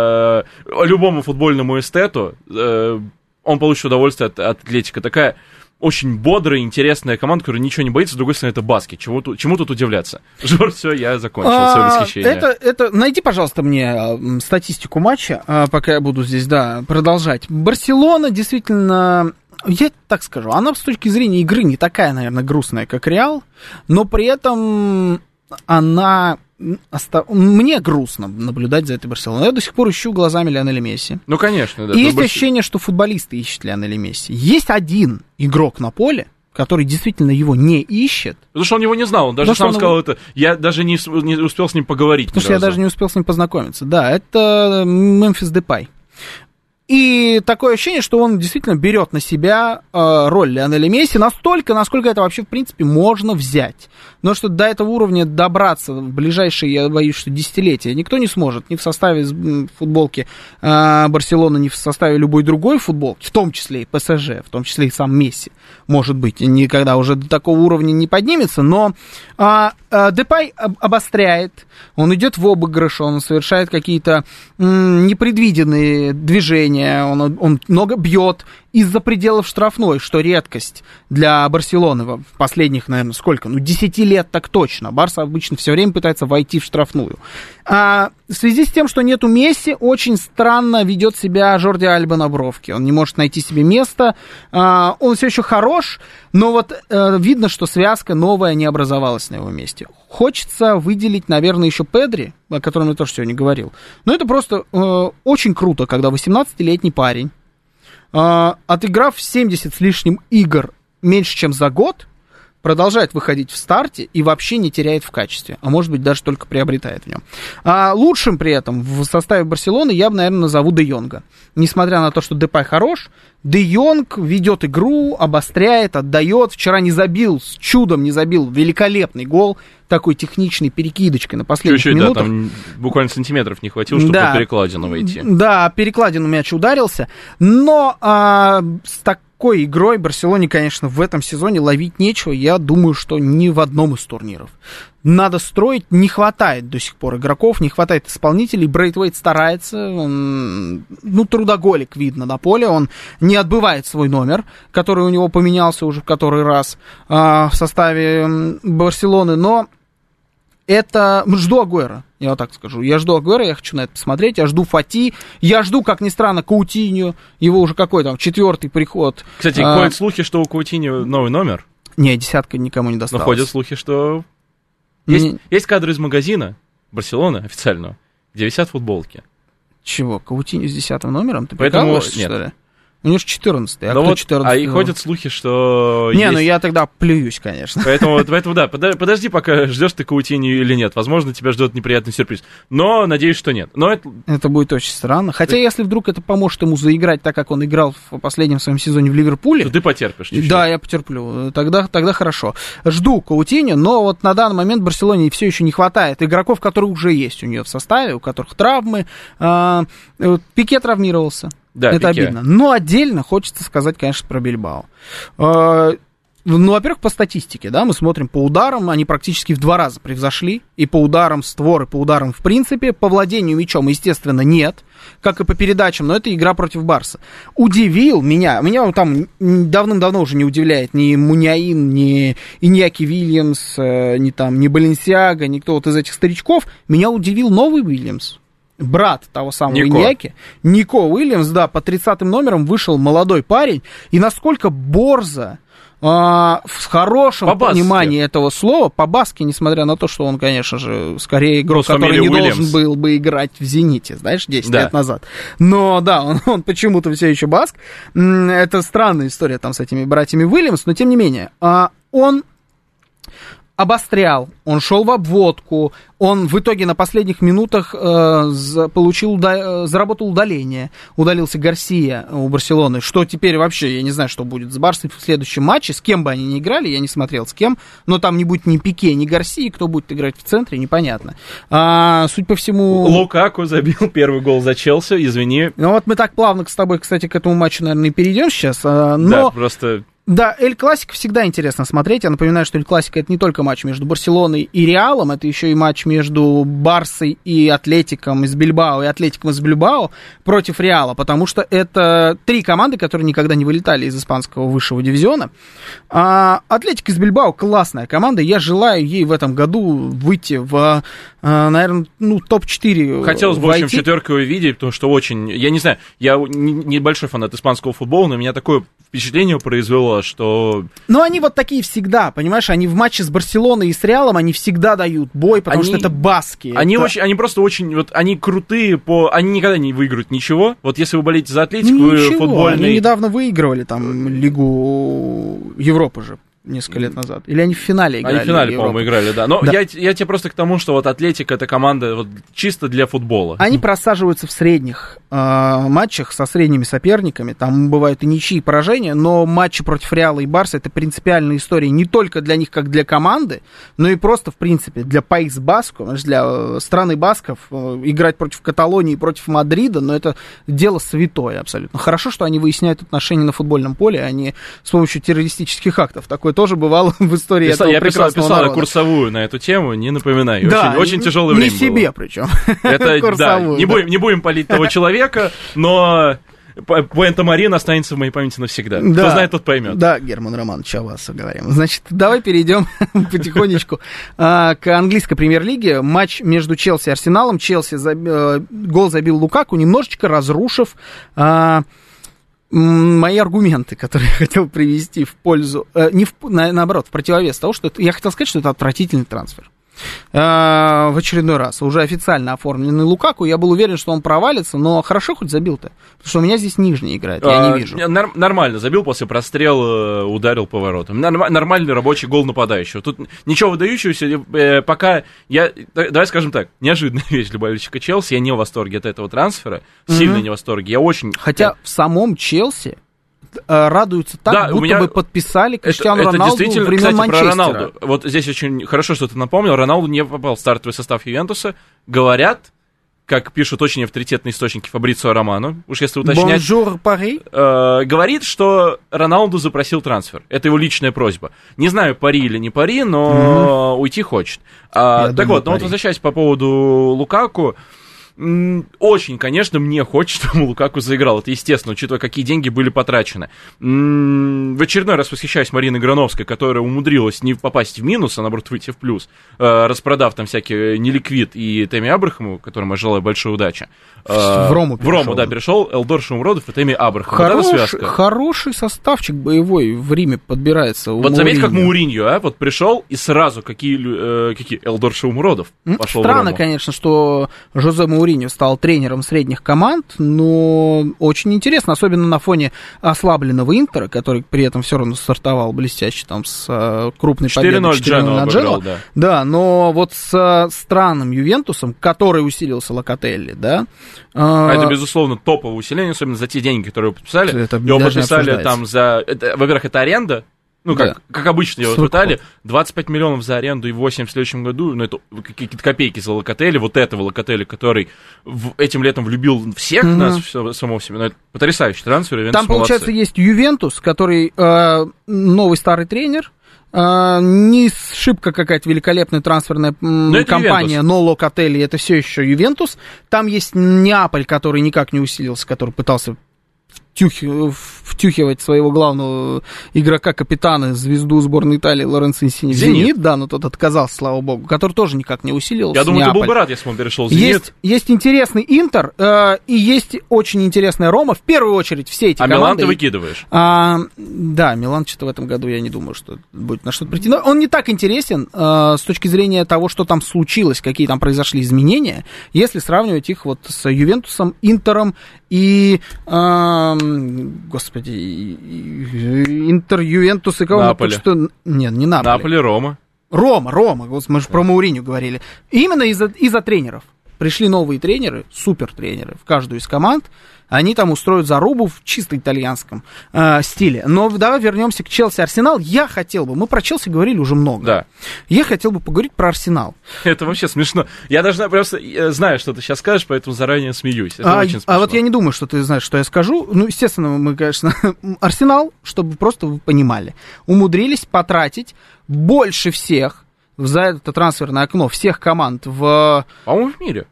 Я любому футбольному эстету, э, он получит удовольствие от, от Атлетика. Такая очень бодрая, интересная команда, которая ничего не боится. С другой стороны, это баски. Чему тут, чему тут удивляться? Жор, все, я закончил а, свое восхищение. Это, это, найди, пожалуйста, мне статистику матча, пока я буду здесь, да, продолжать. Барселона действительно, я так скажу, она с точки зрения игры не такая, наверное, грустная, как Реал, но при этом она... Мне грустно наблюдать за этой Барселоной. Я до сих пор ищу глазами Лионеля Месси. Ну, конечно, да. И есть больш... ощущение, что футболисты ищут Лионеля Месси. Есть один игрок на поле, который действительно его не ищет. Потому что он его не знал, он даже Потому сам сказал его... это. Я даже не, не успел с ним поговорить. Потому что я даже не успел с ним познакомиться. Да, это Мемфис Депай. И такое ощущение, что он действительно берет на себя э, роль Лионеля Месси настолько, насколько это вообще, в принципе, можно взять. Но что до этого уровня добраться в ближайшие, я боюсь, что десятилетия никто не сможет. Ни в составе футболки э, Барселоны, ни в составе любой другой футболки, в том числе и ПСЖ, в том числе и сам Месси, может быть, никогда уже до такого уровня не поднимется. Но э, э, Депай обостряет, он идет в обыгрыш, он совершает какие-то м, непредвиденные движения. Он, он много бьет из-за пределов штрафной, что редкость для Барселоны в последних, наверное, сколько? Ну, десять лет так точно. Барса обычно все время пытается войти в штрафную. А, в связи с тем, что нету Месси, очень странно ведет себя Жорди Альба на бровке. Он не может найти себе место. А, он все еще хорош, но вот а, видно, что связка новая не образовалась на его месте. Хочется выделить, наверное, еще Педри, о котором я тоже сегодня говорил. Но это просто а, очень круто, когда восемнадцатилетний парень, а, отыграв семьдесят с лишним игр меньше, чем за год, продолжает выходить в старте и вообще не теряет в качестве, а может быть даже только приобретает в нем. А лучшим при этом в составе Барселоны я бы, наверное, назову Де Йонга. Несмотря на то, что Депай хорош, Де Йонг ведет игру, обостряет, отдает. Вчера не забил, с чудом не забил великолепный гол, такой техничной перекидочкой на последних Чуть-чуть, минутах. Да, там буквально сантиметров не хватило, чтобы да, по перекладину войти. Да, перекладину мяч ударился, но а, с такой игрой Барселоне, конечно, в этом сезоне ловить нечего, я думаю, что ни в одном из турниров. Надо строить, не хватает до сих пор игроков, не хватает исполнителей. Брейтвейт старается, он, ну, трудоголик видно на поле, он не отбывает свой номер, который у него поменялся уже в который раз а, в составе Барселоны, но это... Жду Агуэро, я вот так скажу. Я жду Агуэро, я хочу на это посмотреть. Я жду Фати, я жду, как ни странно, Каутиньо. Его уже какой там, четвертый приход. Кстати, а... ходят слухи, что у Каутиньо новый номер. Не, десятка никому не досталась. Но ходят слухи, что... Есть, не... есть кадры из магазина Барселоны официального, где висят футболки. Чего? Каутиньо с десятым номером? Ты Поэтому... прикалываешься, что ли? У него же четырнадцатый, а ну кто вот, четырнадцатый? А и ходят слухи, что... Не, есть... ну я тогда плююсь, конечно. Поэтому, поэтому да, подожди, пока ждешь ты Каутиньо или нет. Возможно, тебя ждет неприятный сюрприз. Но надеюсь, что нет. Но это... это будет очень странно. Хотя, если вдруг это поможет ему заиграть так, как он играл в последнем своем сезоне в Ливерпуле... То ты потерпишь. Чуть-чуть. Да, я потерплю. Тогда, тогда хорошо. Жду Каутиньо, но вот на данный момент Барселоне все еще не хватает игроков, которые уже есть у нее в составе, у которых травмы. Пике травмировался. Да, это Пике. обидно. Но отдельно хочется сказать, конечно, про Бильбао. Ну, во-первых, по статистике, да, мы смотрим по ударам, они практически в два раза превзошли, и по ударам створ, и по ударам в принципе, по владению мячом, естественно, нет, как и по передачам, но это игра против Барса. Удивил меня, меня там давным-давно уже не удивляет ни Муняин, ни Иньяки Вильямс, ни там, ни Баленсиага, никто вот из этих старичков, меня удивил новый Вильямс. Брат того самого Нико. Иньяки, Нико Уильямс, да, по тридцатым номерам вышел молодой парень, и насколько борзо, а, в хорошем по-баски. понимании этого слова, по-баски, несмотря на то, что он, конечно же, скорее игрок, ну, который не Уильямс. должен был бы играть в «Зените», знаешь, десять да. лет назад. Но, да, он, он почему-то все еще баск. Это странная история там с этими братьями Уильямс, но, тем не менее, он обострял, он шел в обводку, он в итоге на последних минутах э, получил, уда- заработал удаление, удалился Гарсия у Барселоны, что теперь вообще, я не знаю, что будет с Барсой в следующем матче, с кем бы они ни играли, я не смотрел с кем, но там не будет ни Пике, ни Гарсии, кто будет играть в центре, непонятно. А, суть по всему... Лукаку забил первый гол за Челси, извини. Ну вот мы так плавно с тобой, кстати, к этому матчу, наверное, и перейдем сейчас, но... Да, просто... Да, Эль Классико всегда интересно смотреть. Я напоминаю, что Эль Классико — это не только матч между Барселоной и Реалом, это еще и матч между Барсой и Атлетиком из Бильбао и Атлетиком из Бильбао против Реала, потому что это три команды, которые никогда не вылетали из испанского высшего дивизиона. А Атлетик из Бильбао — классная команда. Я желаю ей в этом году выйти в, наверное, ну, топ четыре. Хотелось бы, в войти. общем, четверку увидеть, потому что очень... Я не знаю, я небольшой фанат испанского футбола, но меня такое впечатление произвело, что... Ну, они вот такие всегда, понимаешь, они в матче с Барселоной и с Реалом, они всегда дают бой, потому они, что это баски. Они, это... Очень, они просто очень, вот, они крутые по... Они никогда не выиграют ничего. Вот если вы болеете за Атлетику, ну, вы ничего, футбольный... они недавно выигрывали там Лигу Европы же. Несколько лет назад. Или они в финале играли? Они в финале, по-моему, играли, да. Но да. Я, я тебе просто к тому, что вот Атлетик — это команда вот чисто для футбола. Они просаживаются в средних э, матчах со средними соперниками. Там бывают и ничьи, и поражения, но матчи против Реала и Барса — это принципиальная история не только для них, как для команды, но и просто, в принципе, для Паис Баско, для страны басков. Э, играть против Каталонии, против Мадрида, но это дело святое абсолютно. Хорошо, что они выясняют отношения на футбольном поле, а не с помощью террористических актов. Такое тоже бывало в истории Писал, этого я прекрасного писал народа. курсовую на эту тему, не напоминаю. Да, очень, очень тяжелое не время себе было. Причем. Это, да, не, да. будем, не будем палить того человека, но Пуэнто Марина останется в моей памяти навсегда. Да, кто знает, тот поймет. Да, Герман Романович, о вас говорим. Значит, давай перейдем потихонечку к английской премьер-лиге. Матч между Челси и Арсеналом. Челси гол забил Лукаку, немножечко разрушив мои аргументы, которые я хотел привести в пользу, э, не в, на, наоборот, в противовес того, что это, я хотел сказать, что это отвратительный трансфер. Э, в очередной раз, уже официально оформленный Лукаку, я был уверен, что он провалится, но хорошо хоть забил-то, потому что у меня здесь нижний играет, я а, не вижу. Нар- нормально забил, после прострела ударил поворотом. Норм- нормальный рабочий гол нападающего. Тут ничего выдающегося, э, пока я, давай скажем так, неожиданная вещь для болельщика Челси, я не в восторге от этого трансфера, mm-hmm. сильно не в восторге, я очень... Хотя в самом Челси радуются так, да, будто меня... бы подписали Криштиану это, Роналду это времен кстати, Манчестера. Про Роналду. Вот здесь очень хорошо, что ты напомнил. Роналду не попал в стартовый состав Ювентуса. Говорят, как пишут очень авторитетные источники Фабрицио Романо, уж если уточнять, Bonjour, Paris. Э, говорит, что Роналду запросил трансфер. Это его личная просьба. Не знаю, пари или не пари, но mm-hmm. уйти хочет. А, так думаю, вот, но вот возвращаясь по поводу Лукаку, очень, конечно, мне хочется, чтобы Лукаку заиграл. Это естественно, учитывая, какие деньги были потрачены. В очередной раз восхищаюсь Мариной Грановской, которая умудрилась не попасть в минус, а наоборот выйти в плюс, распродав там всякие неликвид и Тэмми Абрахаму, которому я желаю большой удачи. В Рому В Рому, да, перешел Элдор Шумродов и Тэмми Абрахам. Хорош, вот хороший составчик боевой в Риме подбирается. Вот заметь, как Мауриньо, а, вот пришел и сразу какие, э, какие Элдор Шумродов пошел Странно, в Рому. конечно, что Жозе Мауриньо стал тренером средних команд, но очень интересно, особенно на фоне ослабленного Интера, который при этом все равно стартовал блестяще там с uh, крупной победой четыре ноль на Джену. Да. да, но вот с uh, странным Ювентусом, который усилился Локотелли, да. Uh, а это, безусловно, топовое усиление, особенно за те деньги, которые его подписали. Это его подписали там за... Это, во-первых, это аренда. Ну, как, да. как обычно его пытали, двадцать пять миллионов за аренду и восемь в следующем году, ну, это какие-то копейки за Локотелли, вот этого Локотелли, который в, этим летом влюбил всех mm-hmm. нас, все, самого себя, ну, это потрясающий трансфер. Ювентус Там, получается, молодцы. Есть Ювентус, который э, новый старый тренер, э, не шибко какая-то великолепная трансферная м, компания, но Локотелли, это все еще Ювентус. Там есть Неаполь, который никак не усилился, который пытался... втюхивать своего главного игрока, капитана, звезду сборной Италии Лоренцо Инсини в «Зенит», «Зенит», да, но тот отказался, слава богу, который тоже никак не усилился. Я думаю, Неаполь. Ты был бы рад, если бы он перешел в «Зенит». Есть, есть интересный Интер, э, и есть очень интересная Рома, в первую очередь все эти а команды. А Милан ты выкидываешь? А, да, Милан что-то в этом году, я не думаю, что будет на что-то прийти. Но он не так интересен э, с точки зрения того, что там случилось, какие там произошли изменения, если сравнивать их вот с Ювентусом, Интером и... Э, Господи, Интер, Ювентус и кого? Наполе. Что... Нет, не Наполе. Наполе, Рома. Рома, Рома, мы же про Мауриньо говорили. Именно из-за, из-за тренеров. Пришли новые тренеры, супер тренеры в каждую из команд. Они там устроят зарубу в чисто итальянском э, стиле. Но давай вернемся к Челси Арсенал. Я хотел бы, мы про Челси говорили уже много. Да. Я хотел бы поговорить про Арсенал. Это вообще смешно. Я даже просто знаю, что ты сейчас скажешь, поэтому заранее смеюсь. Это а, очень смешно. А вот я не думаю, что ты знаешь, что я скажу. Ну, естественно, мы, конечно, Арсенал, чтобы просто вы понимали, умудрились потратить больше всех за это трансферное окно всех команд в... По-моему, в мире.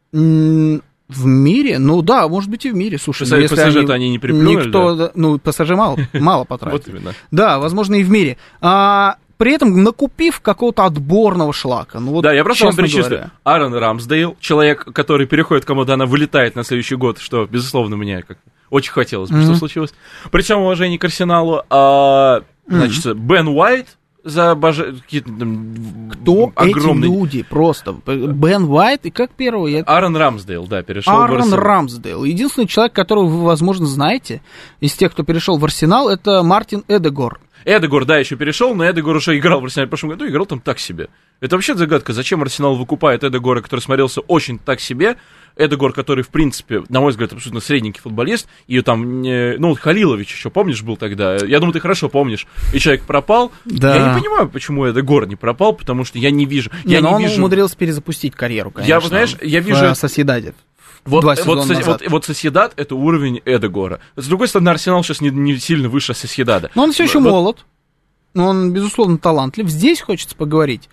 В мире? Ну да, может быть и в мире. Слушай, Пассажи, если пассажи-то они, они не приплюнули, никто, да? Ну, пассажи мало, мало потратили. Вот именно. Да, возможно, и в мире. А, при этом накупив какого-то отборного шлака. Ну, вот, да, я просто вам перечислю. Говоря. Аарон Рамсдейл, человек, который переходит кому-то, она вылетает на следующий год, что, безусловно, мне как очень хотелось бы, mm-hmm. что случилось. Причем уважение к Арсеналу. А, значит, mm-hmm. Бен Уайт, за боже... какие-то там кто огромные... эти люди просто? Бен Уайт и как первый? Я... Аарон Рамсдейл, да, перешел Аарон в Арсенал. Рамсдейл. Единственный человек, которого вы, возможно, знаете, из тех, кто перешел в Арсенал, это Мартин Эдегор. Эдегор, да, еще перешел, но Эдегор уже играл в Арсенале в прошлом году, играл там так себе. Это вообще загадка, зачем Арсенал выкупает Эдегора, который смотрелся очень так себе. Эдегор, который, в принципе, на мой взгляд, абсолютно средненький футболист, и там, ну, вот Халилович еще, помнишь, был тогда, я думаю, ты хорошо помнишь, и человек пропал. Да. Я не понимаю, почему Эдегор не пропал, потому что я не вижу... Не, я но не он вижу... умудрился перезапустить карьеру, конечно. Я, знаешь, я вижу... В Сосьедаде. Вот, вот, вот, вот Сосьедад — это уровень Эдегора. С другой стороны, Арсенал сейчас не, не сильно выше Сосьедада. Но он все еще вот. молод, но он, безусловно, талантлив. Здесь хочется поговорить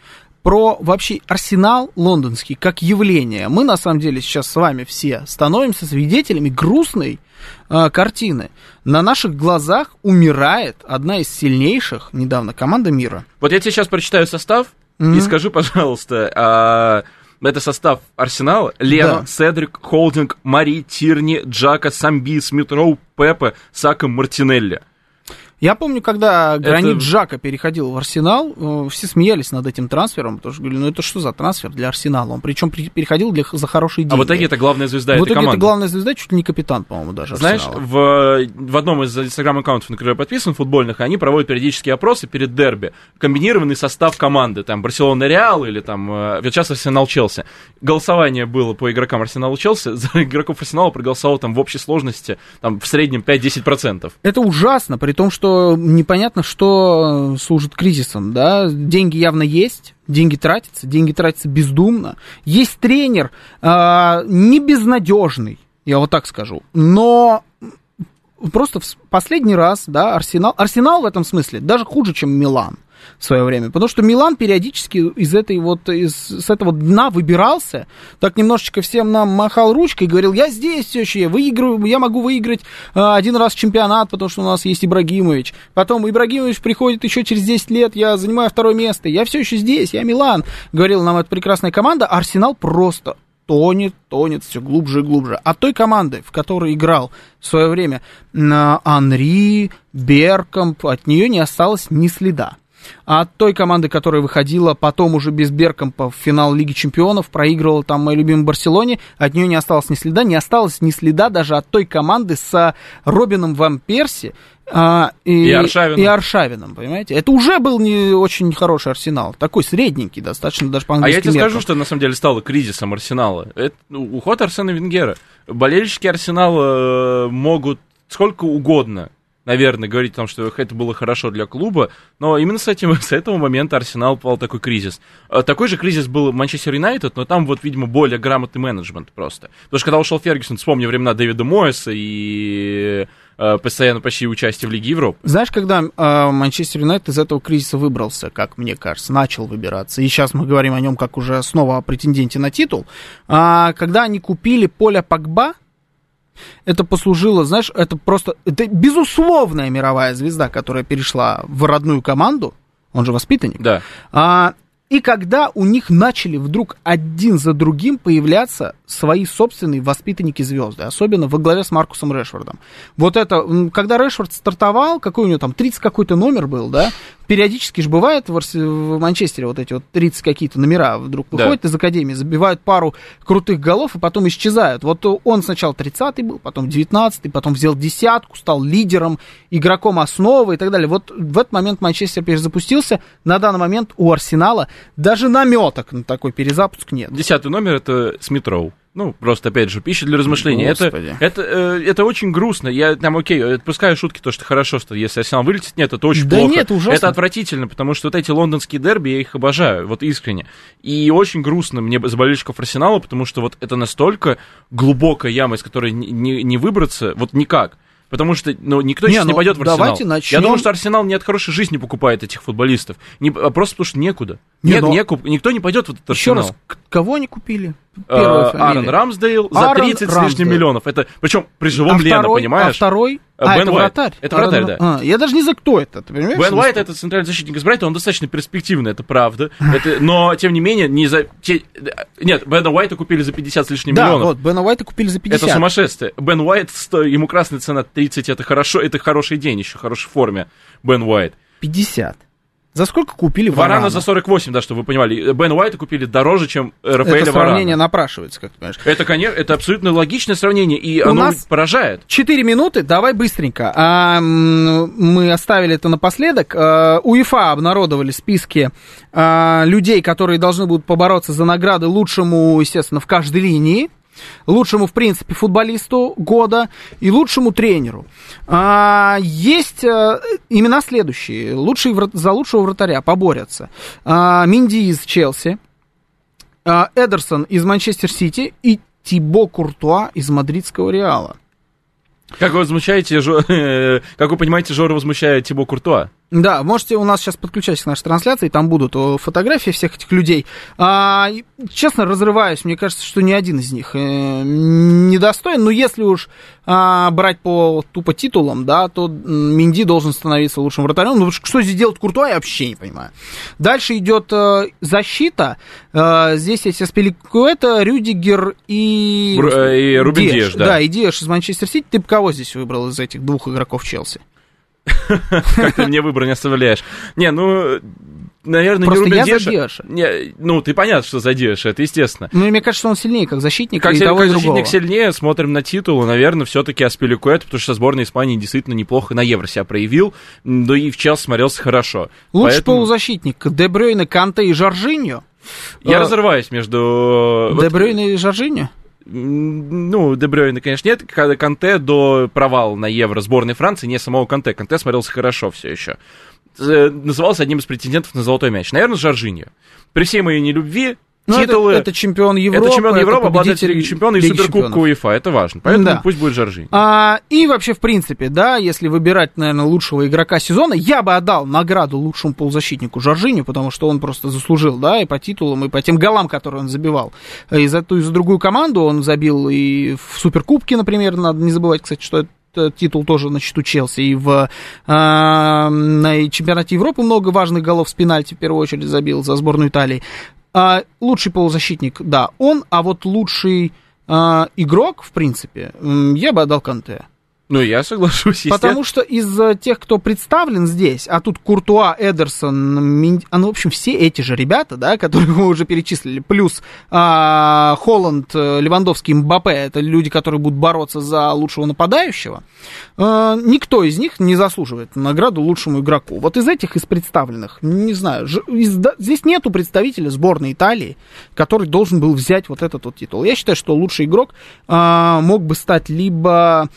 про вообще Арсенал лондонский как явление. Мы, на самом деле, сейчас с вами все становимся свидетелями грустной э, картины. На наших глазах умирает одна из сильнейших недавно команд мира. Вот я тебе сейчас прочитаю состав mm-hmm. и скажи, пожалуйста, а... это состав Арсенала: Лено, да. Седрик, Холдинг, Мари, Тирни, Джака, Самби, Смит-Роу, Пепе, Сака, Мартинелли. Я помню, когда Гранит это... Джака переходил в Арсенал, все смеялись над этим трансфером, потому что говорили, ну это что за трансфер для Арсенала? Он причем переходил для, за хорошие деньги. А в итоге это главная звезда этой команды. В итоге это главная звезда, чуть ли не капитан, по-моему, даже Знаешь, Арсенала. в, в одном из инстаграм-аккаунтов, на который я подписан, футбольных, они проводят периодические опросы перед дерби. Комбинированный состав команды, там, Барселона-Реал или там, вот сейчас Арсенал-Челси. Голосование было по игрокам Арсенала-Челси, за игроков Арсенала проголосовало там в общей сложности там, в среднем пять-десять процентов. Это ужасно, при том, что непонятно, что служит кризисом, да, деньги явно есть, деньги тратятся, деньги тратятся бездумно, есть тренер, э, не безнадежный, я вот так скажу, но просто в последний раз, да, Арсенал, Арсенал в этом смысле даже хуже, чем Милан в свое время, потому что Милан периодически из этой вот, из, с этого дна выбирался, так немножечко всем нам махал ручкой и говорил, я здесь все еще, я выиграю, я могу выиграть а, один раз чемпионат, потому что у нас есть Ибрагимович, потом Ибрагимович приходит еще через десять лет, я занимаю второе место, я все еще здесь, я Милан, говорила нам эта прекрасная команда, а Арсенал просто тонет, тонет все глубже и глубже. От той команды, в которой играл в свое время Анри, Беркамп, от нее не осталось ни следа. А от той команды, которая выходила потом уже без Беркампа в финал Лиги Чемпионов, проигрывала там моей любимой Барселоне, от нее не осталось ни следа, не осталось ни следа даже от той команды с Робином Ван Перси а, и, и, Аршавином. и Аршавином, понимаете? Это уже был не очень хороший Арсенал, такой средненький достаточно даже по английским меркам. А я тебе меркам. скажу, что на самом деле стало кризисом Арсенала. Это ну, уход Арсена Венгера. Болельщики Арсенала э, могут сколько угодно, наверное, говорить о том, что это было хорошо для клуба, но именно с, этим, с этого момента Арсенал попал в такой кризис. Такой же кризис был в Манчестер Юнайтед, но там вот, видимо, более грамотный менеджмент просто. Потому что когда ушел Фергюсон, вспомни времена Дэвида Моэса и э, постоянно почти участие в Лиге Европы. Знаешь, когда э, Манчестер Юнайтед из этого кризиса выбрался, как мне кажется, начал выбираться, и сейчас мы говорим о нем как уже снова о претенденте на титул, э, когда они купили Поля Погба, это послужило, знаешь, это просто, это безусловная мировая звезда, которая перешла в родную команду, он же воспитанник. Да. А, и когда у них начали вдруг один за другим появляться свои собственные воспитанники-звезды, особенно во главе с Маркусом Решфордом. Вот это, когда Решфорд стартовал, какой у него там, тридцать какой-то номер был, да, периодически же бывает в, Арс... в Манчестере вот эти вот тридцать какие-то номера вдруг выходят да. из академии, забивают пару крутых голов и потом исчезают. Вот он сначала тридцатый был, потом девятнадцатый, потом взял десятку, стал лидером, игроком основы и так далее. Вот в этот момент Манчестер перезапустился. На данный момент у Арсенала даже наметок на такой перезапуск нет. Десятый номер — это Смит-Роу. Ну, просто, опять же, пища для размышлений. Это, это, э, это очень грустно. Я там, окей, отпускаю шутки, то, что хорошо, что если Арсенал вылетит, нет, это очень да плохо. Нет, ужасно. Это отвратительно, потому что вот эти лондонские дерби, я их обожаю, вот искренне. И очень грустно мне за болельщиков Арсенала, потому что вот это настолько глубокая яма, из которой не, не, не выбраться, вот никак. Потому что ну, никто не, сейчас ну, не пойдет в Арсенал. Начнем... Я думаю, что Арсенал не от хорошей жизни покупает этих футболистов. Не, а просто потому что некуда. Не, Нет, но... некуп... Никто не пойдет в этот Арсенал. Еще раз, кого они купили? Uh, Аарон Рамсдейл за Аарон тридцать Рамсдейл. с лишним миллионов. Это, причем при живом а Лено, второй, понимаешь? А второй? А, а Бен это Уайт. вратарь? Это вратарь, Аарон... да. А, я даже не знаю, кто это, ты понимаешь? Бен Уайт — это центральный защитник из Брайтона, он достаточно перспективный, это правда. это, но, тем не менее, не за... Те... Нет, Бена Уайта купили за пятьдесят с лишним да, миллионов. Да, вот, Бена Уайта купили за пятьдесят. Это сумасшествие. Бен Уайт, ему красная цена тридцать, это хорошо, это хороший день еще, в хорошей форме. Бен Уайт. пятьдесят. За сколько купили Варана? Варана за сорок восемь, да, чтобы вы понимали. Бен Уайта купили дороже, чем Рафаэля Варана. Это сравнение Варана. Напрашивается, как ты понимаешь. Это, конечно, это абсолютно логичное сравнение, и У оно нас поражает. четыре минуты, давай быстренько. А, мы оставили это напоследок. А, УЕФА обнародовали списки а, людей, которые должны будут побороться за награды лучшему, естественно, в каждой линии. Лучшему, в принципе, футболисту года и лучшему тренеру. А, есть а, имена следующие. Лучший, за лучшего вратаря поборются а, Минди из Челси, а, Эдерсон из Манчестер Сити и Тибо Куртуа из мадридского Реала. Как вы возмущаете, как вы понимаете, Жора возмущает Тибо Куртуа? Да, можете у нас сейчас подключайтесь к нашей трансляции, там будут фотографии всех этих людей. А, честно, разрываюсь, мне кажется, что ни один из них э, недостоин, но если уж а, брать по тупо титулам, да, то Менди должен становиться лучшим вратарем. Ну, что здесь делать Куртуа, я вообще не понимаю. Дальше идет э, защита. Э, здесь есть Аспиликуэта, Рюдигер и... Бр- и Рубин Диаш, да. Да, и Диаш из Манчестер Сити. Ты бы кого здесь выбрал из этих двух игроков Челси? Как ты мне выбор не оставляешь? Не, ну, наверное, просто не Рубин я Диаша. за Диаша. Не, ну, ты понятно, что за Диаша, это естественно. Ну, мне кажется, он сильнее как защитник. Как, и как того, и защитник другого. сильнее, смотрим на титул, наверное, все-таки Аспиликуэта, потому что сборная Испании действительно неплохо на Евро себя проявил, да и в Челси смотрелся хорошо. Лучший Поэтому... полузащитник Де Брюйне, Канте и Жоржиньо. Я а... разрываюсь между... Де Брюйне и Жоржиньо? Ну, Де Брюйне, конечно, нет. Когда Канте до провала на Евро сборной Франции, не самого Канте. Канте смотрелся хорошо все еще. Назывался одним из претендентов на золотой мяч. Наверное, Жоржиньо. При всей моей нелюбви, ну, титулы... Это, это чемпион Европы. Это чемпион Европы, обладатель Лиги Чемпионов и Суперкубка Чемпионов. УЕФА. Это важно. Поэтому да. пусть будет Жоржиньо. А, и вообще, в принципе, да, если выбирать, наверное, лучшего игрока сезона, я бы отдал награду лучшему полузащитнику Жоржиньо, потому что он просто заслужил, да, и по титулам, и по тем голам, которые он забивал. И за ту, и за другую команду он забил и в Суперкубке, например, надо не забывать, кстати, что это титул тоже на счету Челси, и в э, на чемпионате Европы много важных голов с пенальти, в первую очередь, забил за сборную Италии. А, лучший полузащитник, да, он, а вот лучший а, игрок, в принципе, я бы отдал Канте. Ну, я соглашусь. Потому что из тех, кто представлен здесь, а тут Куртуа, Эдерсон, Минди, а, ну, в общем, все эти же ребята, да, которых мы уже перечислили, плюс а, Холланд, Левандовский, Мбаппе, это люди, которые будут бороться за лучшего нападающего, а, никто из них не заслуживает награду лучшему игроку. Вот из этих, из представленных, не знаю, ж, из, да, здесь нету представителя сборной Италии, который должен был взять вот этот вот титул. Я считаю, что лучший игрок а, мог бы стать либо...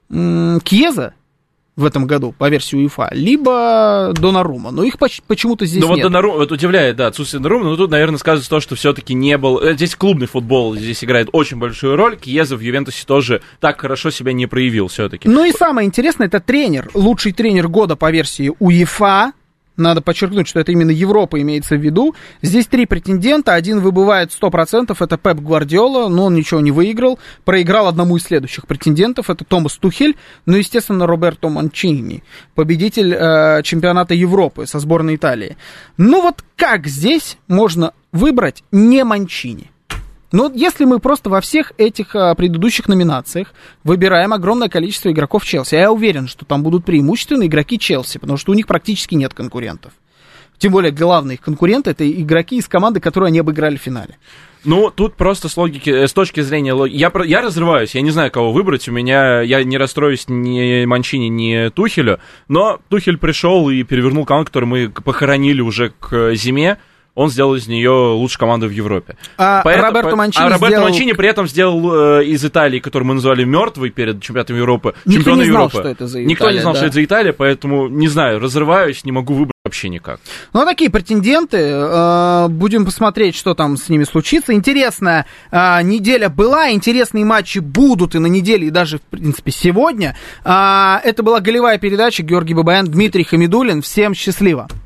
Кьеза в этом году по версии УЕФА, либо Донарума, но их почему-то здесь ну, нет. Вот Донарум, вот удивляет, да, отсутствие Донарума, но тут, наверное, сказывается то, что все-таки не был... Здесь клубный футбол здесь играет очень большую роль, Кьеза в Ювентусе тоже так хорошо себя не проявил все-таки. Ну и самое интересное, это тренер, лучший тренер года по версии УЕФА. Надо подчеркнуть, что это именно Европа имеется в виду. Здесь три претендента, один выбывает сто процентов, это Пеп Гвардиола, но он ничего не выиграл. Проиграл одному из следующих претендентов, это Томас Тухель, ну, естественно, Роберто Манчини, победитель э, чемпионата Европы со сборной Италии. Ну вот как здесь можно выбрать не Манчини? Но если мы просто во всех этих а, предыдущих номинациях выбираем огромное количество игроков Челси, я уверен, что там будут преимущественно игроки Челси, потому что у них практически нет конкурентов. Тем более главные их конкуренты — это игроки из команды, которую они обыграли в финале. Ну, тут просто с логики, с точки зрения логики, я, я разрываюсь, я не знаю, кого выбрать, у меня, я не расстроюсь ни Манчини, ни Тухелю, но Тухель пришел и перевернул команду, которую мы похоронили уже к зиме. Он сделал из нее лучшую команду в Европе. А Поэтому, Роберто Манчини, а Роберто сделал... Манчини при этом сделал э, из Италии, которую мы называли мертвой перед чемпионатом Европы, Никто чемпиона не знал, Европы. что это за Италия. Никто не знал, да. что это за Италия, поэтому, не знаю, разрываюсь, не могу выбрать вообще никак. Ну, а такие претенденты, э, будем посмотреть, что там с ними случится. Интересная э, неделя была, интересные матчи будут и на неделе, и даже, в принципе, сегодня. Э, это была голевая передача. Георгий Бабаян, Дмитрий Хамидуллин. Всем счастливо.